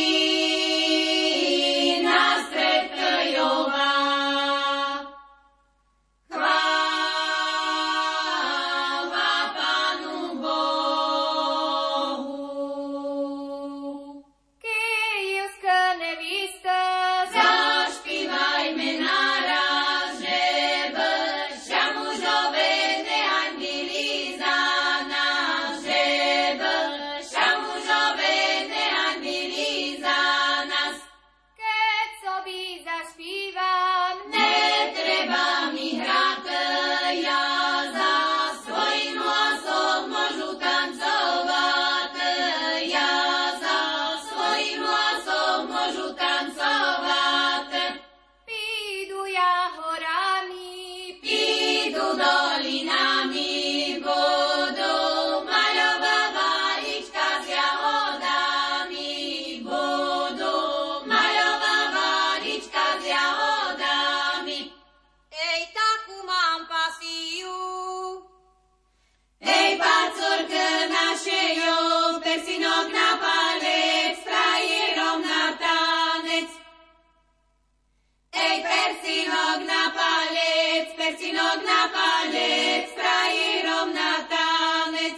persinok na palec, frajerom na tanec.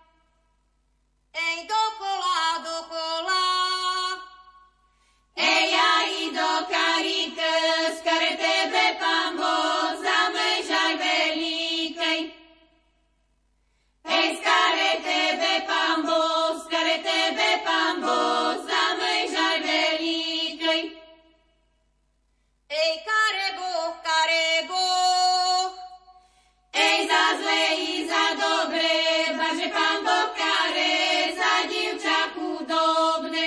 Ej, dokola, dokola, ej, ja i do karite, skare tebe, Pán Boh, zamežaj veľkej. Ej, skare tebe, Pán Boh, skare tebe, Pán Boh, zamežaj veľkej. Ej, kare Boh, kare Boh, ej, za zlé i za dobre, baže Pán Boh kare, za divča chudobné.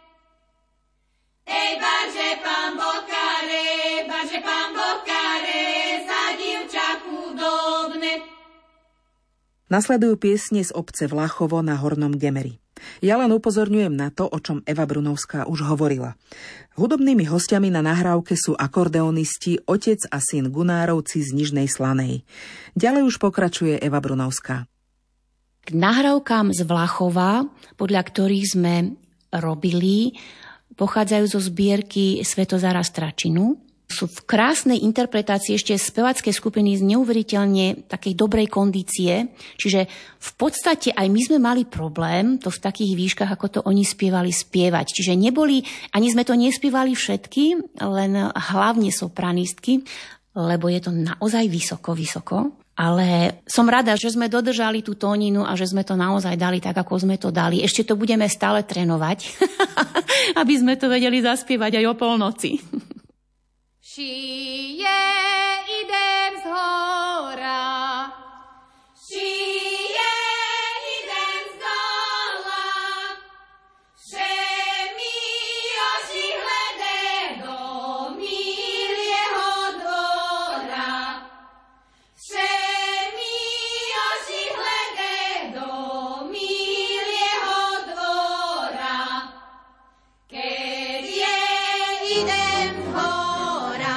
Ej, baže Pán Boh kare, baže Pán Boh kare, za divča chudobné. Nasledujú piesne z obce Vlachovo na Hornom Gemeri. Ja len upozorňujem na to, o čom Eva Brunovská už hovorila. Hudobnými hostiami na nahrávke sú akordeonisti, otec a syn Gunárovci z Nižnej Slanej. Ďalej už pokračuje Eva Brunovská. K nahrávkám z Vlachova, podľa ktorých sme robili, pochádzajú zo zbierky Svätozara Stračinu. Sú sú v krásnej interpretácii ešte spevacké skupiny z neuveriteľne takej dobrej kondície. Čiže v podstate aj my sme mali problém to v takých výškach, ako to oni spievali, spievať. Čiže neboli, ani sme to nespievali všetky, len hlavne sopranistky, lebo je to naozaj vysoko, vysoko. Ale som rada, že sme dodržali tú tóninu a že sme to naozaj dali tak, ako sme to dali. Ešte to budeme stále trénovať, aby sme to vedeli zaspievať aj o polnoci. Šije idem z hora, šije idem z dola, že mi oči hlede do milieho dvora, že mi oči hlede do milieho dvora, keď je idem z hora.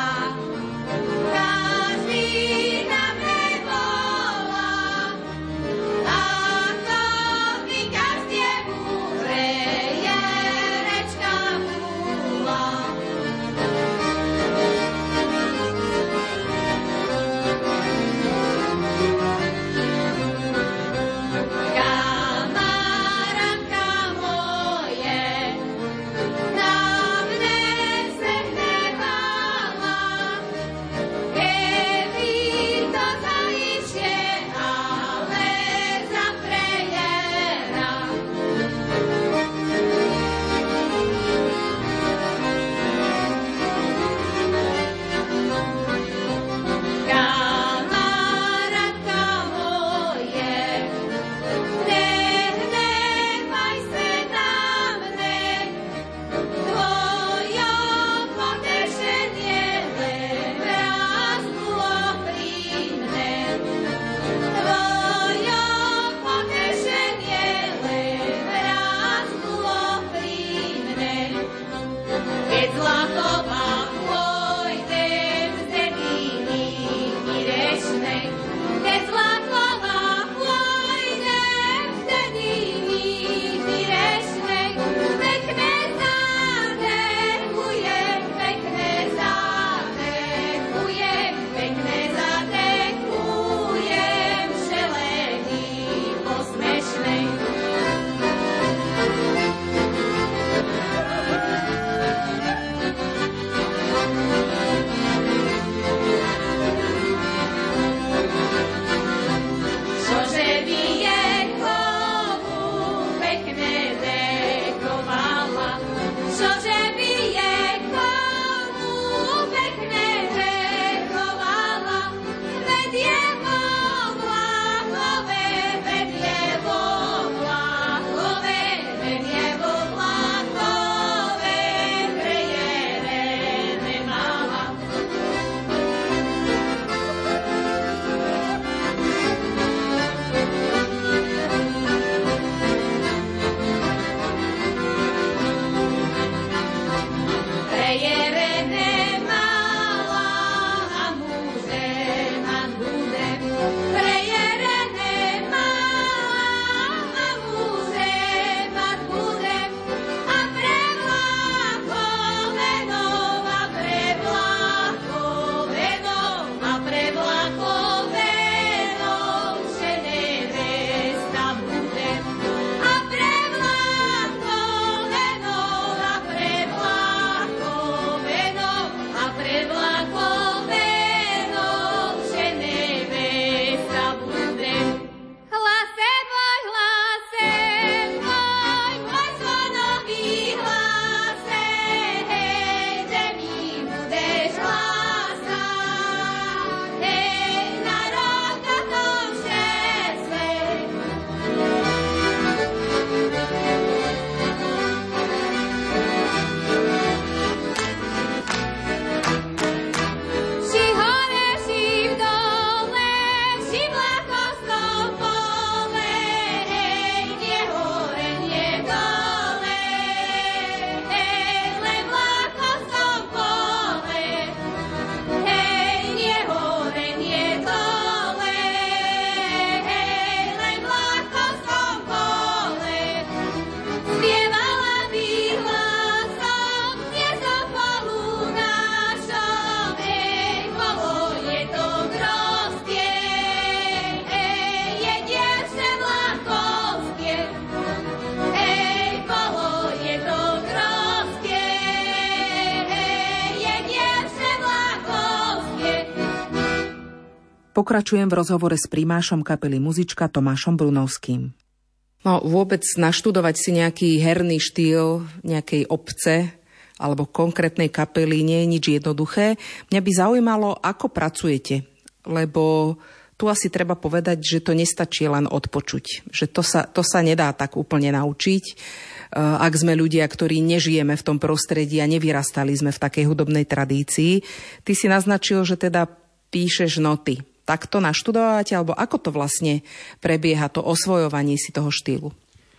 Pokračujem v rozhovore s primášom kapely Muzička Tomášom Brunovským. No vôbec naštudovať si nejaký herný štýl nejakej obce alebo konkrétnej kapely nie je nič jednoduché. Mňa by zaujímalo, ako pracujete, lebo tu asi treba povedať, že to nestačí len odpočuť. Že to sa, to sa nedá tak úplne naučiť, ak sme ľudia, ktorí nežijeme v tom prostredí a nevyrastali sme v takej hudobnej tradícii. Ty si naznačil, že teda píšeš noty. Tak to naštudovávate, alebo ako to vlastne prebieha, to osvojovanie si toho štýlu?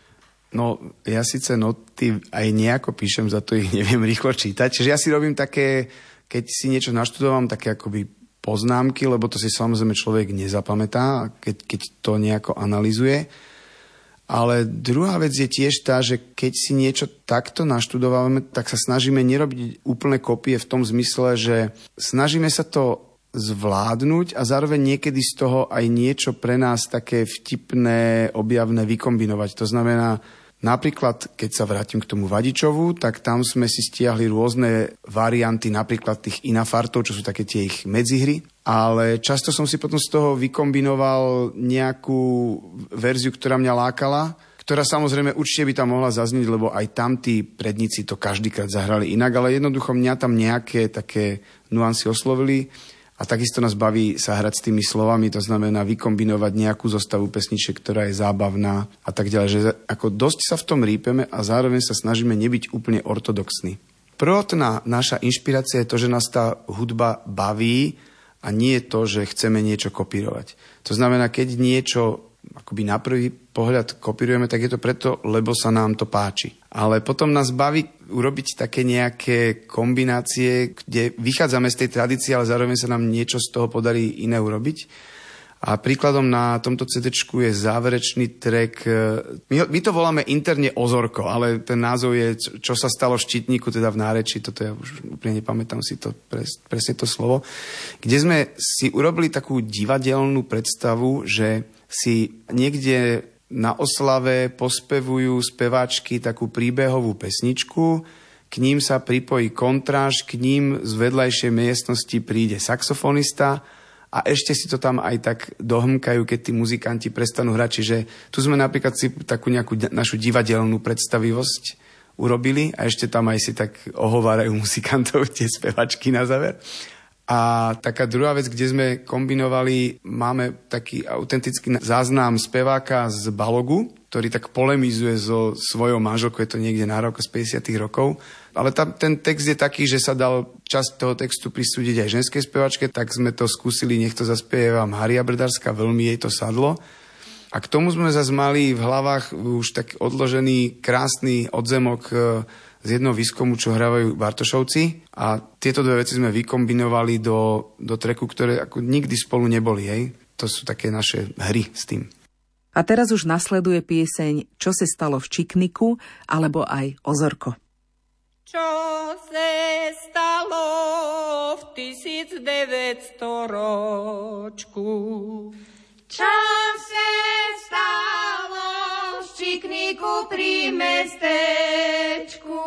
No, ja síce noty aj nejako píšem, za to ich neviem rýchlo čítať. Čiže ja si robím také, keď si niečo naštudovam, také akoby poznámky, lebo to si samozrejme človek nezapamätá, keď, keď to nejako analyzuje. Ale druhá vec je tiež tá, že keď si niečo takto naštudovávame, tak sa snažíme nerobiť úplné kopie v tom zmysle, že snažíme sa to zvládnuť a zároveň niekedy z toho aj niečo pre nás také vtipné, objavné vykombinovať. To znamená, napríklad, keď sa vrátim k tomu Vadičovu, tak tam sme si stiahli rôzne varianty, napríklad tých inafartov, čo sú také tie ich medzihry. Ale často som si potom z toho vykombinoval nejakú verziu, ktorá mňa lákala, ktorá samozrejme určite by tam mohla zaznieť, lebo aj tam tí predníci to každýkrát zahrali inak, ale jednoducho mňa tam nejaké také nuancy oslovili. A takisto nás baví sa hrať s tými slovami, to znamená vykombinovať nejakú zostavu pesniček, ktorá je zábavná a tak ďalej. Že ako dosť sa v tom rýpeme a zároveň sa snažíme nebyť úplne ortodoxní. Prvotná naša inšpirácia je to, že nás tá hudba baví a nie je to, že chceme niečo kopírovať. To znamená, keď niečo akoby na prvý pohľad kopírujeme, tak je to preto, lebo sa nám to páči. Ale potom nás baví urobiť také nejaké kombinácie, kde vychádzame z tej tradície, ale zároveň sa nám niečo z toho podarí iné urobiť. A príkladom na tomto cédečku je záverečný track, my, my to voláme interne Ozorko, ale ten názov je Čo sa stalo v Štítniku, teda v náreči, toto ja už úplne nepamätám si to pres, presne to slovo, kde sme si urobili takú divadelnú predstavu, že si niekde na oslave pospevujú speváčky takú príbehovú pesničku, k ním sa pripojí kontráž, k ním z vedľajšej miestnosti príde saxofonista a ešte si to tam aj tak dohmkajú, keď tí muzikanti prestanú hrať. Čiže tu sme napríklad si takú nejakú našu divadelnú predstavivosť urobili a ešte tam aj si tak ohovárajú muzikantov tie spevačky na záver. A taká druhá vec, kde sme kombinovali, máme taký autentický záznam speváka z Balogu, ktorý tak polemizuje so svojou manželkou, je to niekde na rok z päťdesiatych rokov. Ale tam ten text je taký, že sa dal časť toho textu prisúdiť aj ženskej spevačke, tak sme to skúsili, nech to zaspieva Mária Brdarská, veľmi jej to sadlo. A k tomu sme zase mali v hlavách už tak odložený krásny odzemok z jedného výskumu, čo hrávajú Bartošovci. A tieto dve veci sme vykombinovali do, do tracku, ktoré ako nikdy spolu neboli. Hej? To sú také naše hry s tým. A teraz už nasleduje pieseň Čo sa stalo v Čikniku, alebo aj Ozorko. Čo sa stalo v tisícdeväťsto ročku? Čo sa stalo v Čikniku pri mestečku?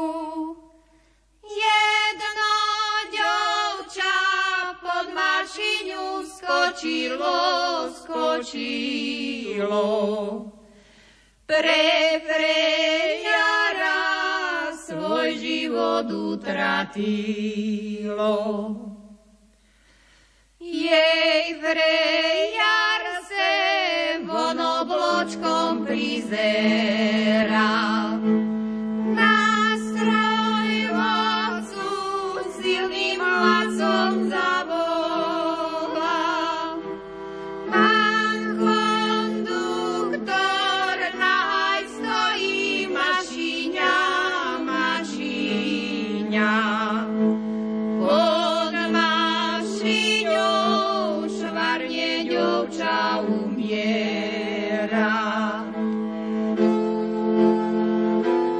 Jedno ďovča pod mašiňu skočilo, skočilo. Pre frejara svoj život utratilo. Jej frejar se von obločkom prizera. Nástroj vodcu silným hlasom zavolá. Pán konduktor, nahaj stojí mašíňa, mašíňa. Pod mašíňou švarne ďovča umiera.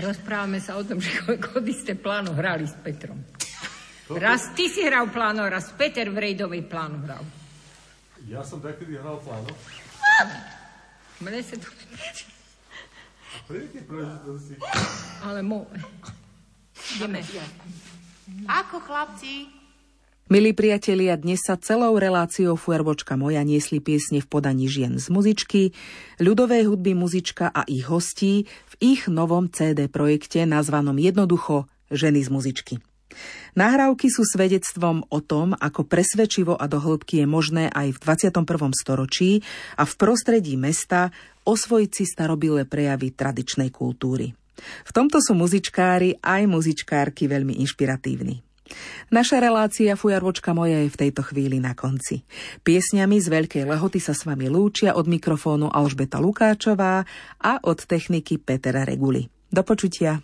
rozprávame sa o tom, že kedy ste pláno hrali s Petrom. Raz ty si hral pláno, raz Peter v Rejdovej pláno hral. Ja som takedy hral pláno. Mne sa to... Pri akej príležitosti? Ale mo... Ideme. Ako chlapci? Milí priatelia, dnes sa celou reláciou Fujarvočka moja niesli piesne v podaní žien z muzičky, ľudovej hudby muzička a ich hostí v ich novom cé dé projekte nazvanom jednoducho Ženy z muzičky. Nahrávky sú svedectvom o tom, ako presvedčivo a do hĺbky je možné aj v dvadsiatom prvom storočí a v prostredí mesta osvojiť si starobilé prejavy tradičnej kultúry. V tomto sú muzičkári aj muzičkárky veľmi inšpiratívni. Naša relácia Fujarvočka moja je v tejto chvíli na konci. Piesňami z Veľkej Lehoty sa s vami lúčia od mikrofónu Alžbeta Lukáčová a od techniky Petra Reguli. Do počutia.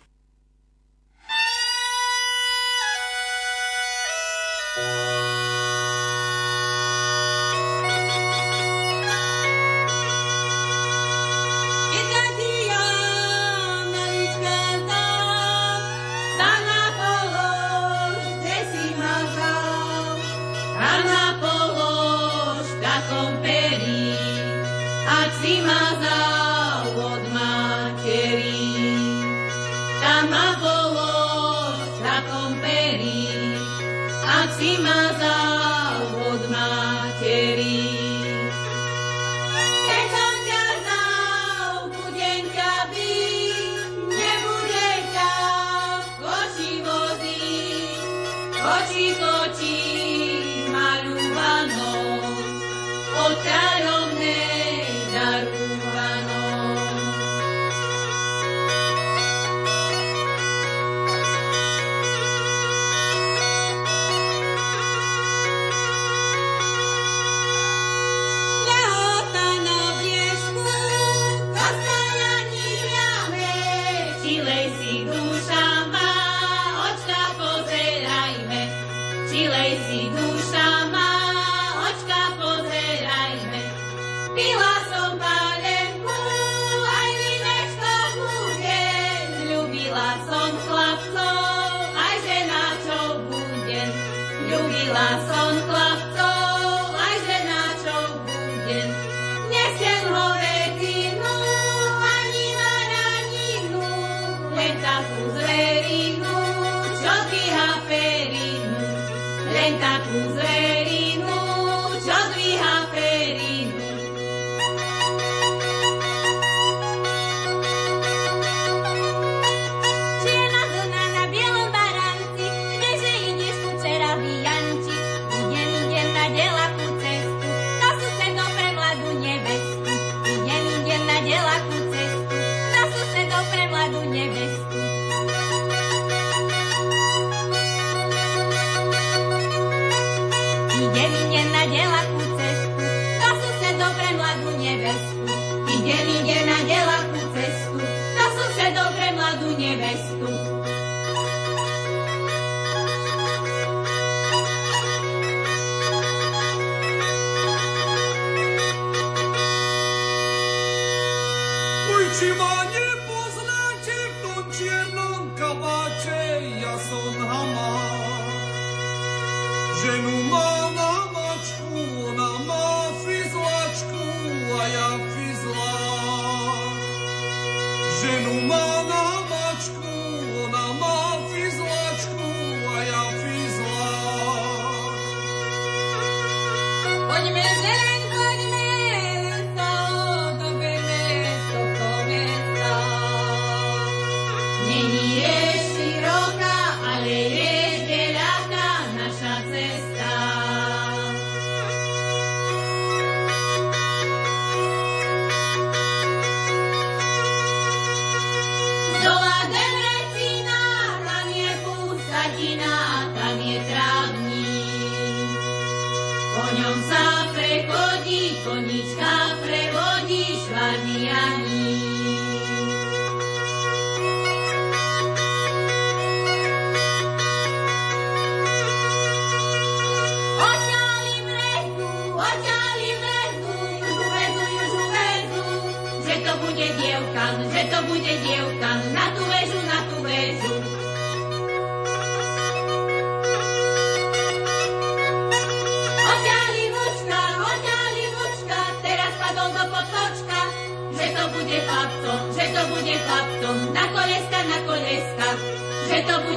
Že to bude dievka, na tú väžu na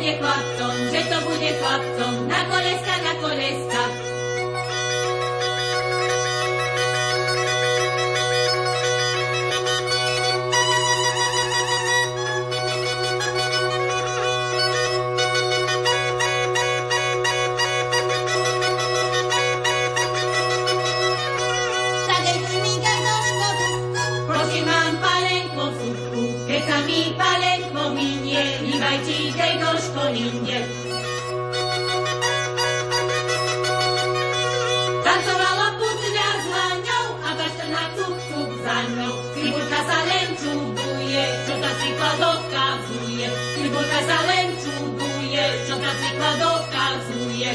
bude chlapcom, že to bude chlapcom, na koleska, na koleska. Tancovala putňa s laňou a baštrná cuk, cuk za ňou. Kribulka sa len čuduje, čo tá cvikla dokazuje. Kribulka sa len čuduje, čo tá cvikla dokazuje.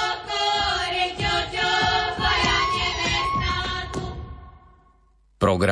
Program